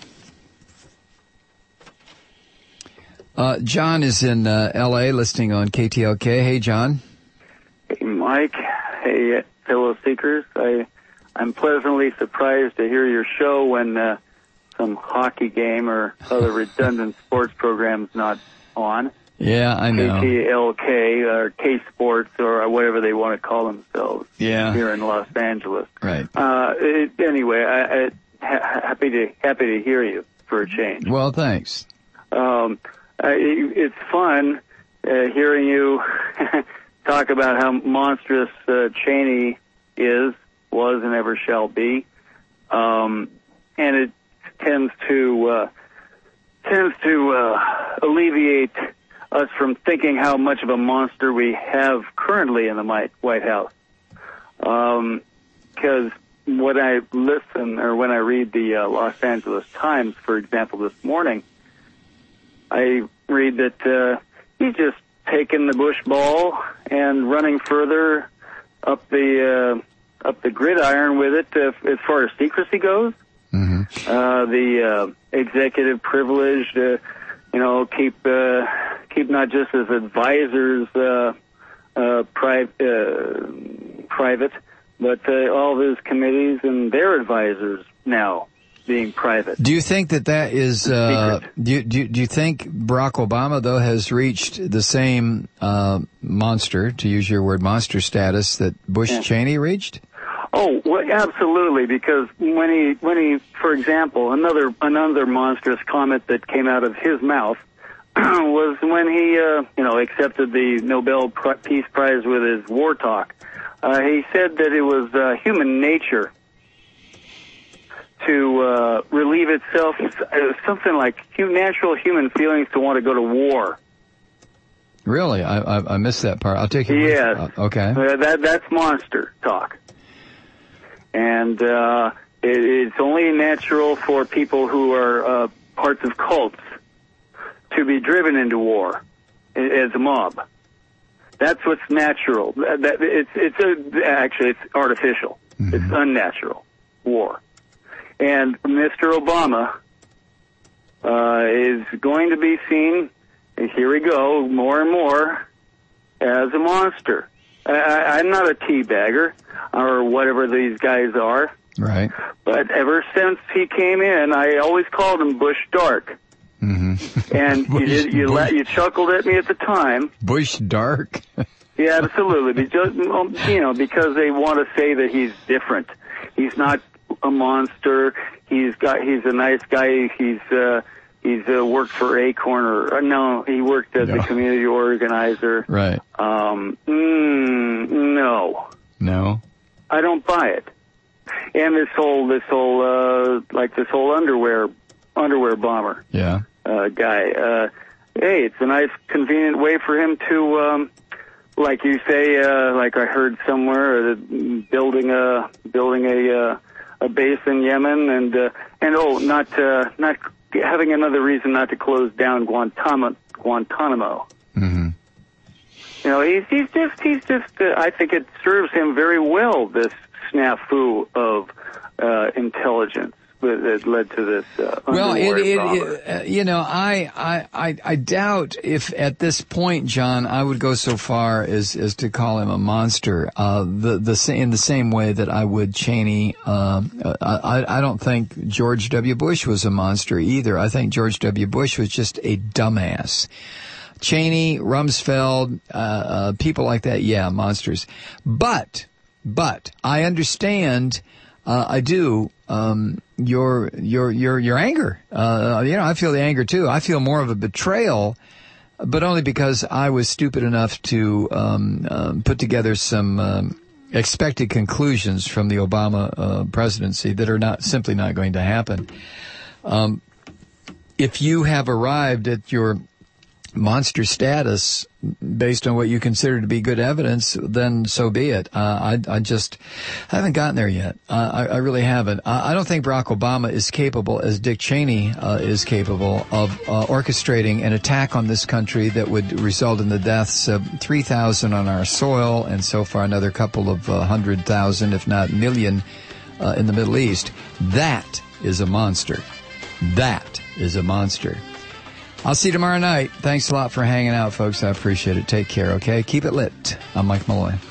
Uh, John is in uh, L A listening on K T L K. Hey, John. Hey, Mike. Hey, fellow seekers. I, I'm pleasantly surprised to hear your show when uh, some hockey game or other redundant sports program's not on. Yeah, I know. K T L K or K Sports or whatever they want to call themselves. Yeah. Here in Los Angeles. Right. Uh, it, anyway, I, I ha- happy to happy to hear you for a change. Well, thanks. Um, I, it's fun uh, hearing you talk about how monstrous uh, Cheney is, was, and ever shall be, um, and it tends to uh, tends to uh, alleviate us from thinking how much of a monster we have currently in the White House. Um, because when I listen or when I read the uh, Los Angeles Times, for example, this morning, I read that uh, he's just taking the Bush ball and running further up the uh, up the gridiron with it uh, as far as secrecy goes. Mm-hmm. Uh, the uh, executive privilege to, you know, keep uh, keep not just as advisors uh, uh, pri- uh, private, but uh, all of his committees and their advisors now being private. Do you think that that is, uh, do you, do you, do you think Barack Obama, though, has reached the same, uh, monster, to use your word, monster status that Bush Yeah. Cheney reached? Oh, well, absolutely, because when he, when he, for example, another, another monstrous comment that came out of his mouth was when he, uh, you know, accepted the Nobel Peace Prize with his war talk. Uh, he said that it was, uh, human nature to uh, relieve itself, uh, something like hu- natural human feelings to want to go to war. Really? I I, I missed that part. I'll take it. Yes. Uh, okay. Uh, that that's monster talk, and uh, it, it's only natural for people who are uh, parts of cults to be driven into war as a mob. That's what's natural. That, that, it's it's a, actually it's artificial. Mm-hmm. It's unnatural war. And Mister Obama uh, is going to be seen, and here we go, more and more, as a monster. I, I, I'm not a teabagger, or whatever these guys are. Right. But ever since he came in, I always called him Bush Dark. Mm-hmm. And you, did, you, la- you chuckled at me at the time. Bush Dark? Yeah, absolutely. Because, you know, because they want to say that he's different. He's not a monster. He's got. He's a nice guy. He's uh, he's uh, worked for Acorn, or uh, no, he worked as no. a community organizer. Right. Um. Mm, no. No. I don't buy it. And this whole this whole uh, like this whole underwear underwear bomber. Yeah. Uh, guy. Uh, hey, it's a nice, convenient way for him to, um, like you say, uh, like I heard somewhere, uh, building a building a. Uh, a base in Yemen, and uh, and oh, not uh, not having another reason not to close down Guantanamo. Guantanamo. Mm-hmm. You know, he's he's just he's just. Uh, I think it serves him very well, this snafu of uh, intelligence that, that led to this. Uh, well, it, it, bomber. it uh, you know, I, I I I doubt if at this point, John, I would go so far as as to call him a monster. Uh, the the in the same way that I would Cheney. Uh, I I don't think George W. Bush was a monster either. I think George W. Bush was just a dumbass. Cheney, Rumsfeld, uh, uh, people like that, yeah, monsters. But but I understand. Uh, I do. Um, your, your, your, your anger. Uh, you know, I feel the anger too. I feel more of a betrayal, but only because I was stupid enough to um, um, put together some um, expected conclusions from the Obama uh, presidency that are not simply not going to happen. Um, if you have arrived at your monster status based on what you consider to be good evidence, then so be it. Uh, I, I just I haven't gotten there yet. Uh, I, I really haven't. I, I don't think Barack Obama is capable, as Dick Cheney uh, is capable, of uh, orchestrating an attack on this country that would result in the deaths of three thousand on our soil, and so far another couple of uh, hundred thousand, if not million, uh, in the Middle East. That is a monster. That is a monster. I'll see you tomorrow night. Thanks a lot for hanging out, folks. I appreciate it. Take care, okay? Keep it lit. I'm Mike Malloy.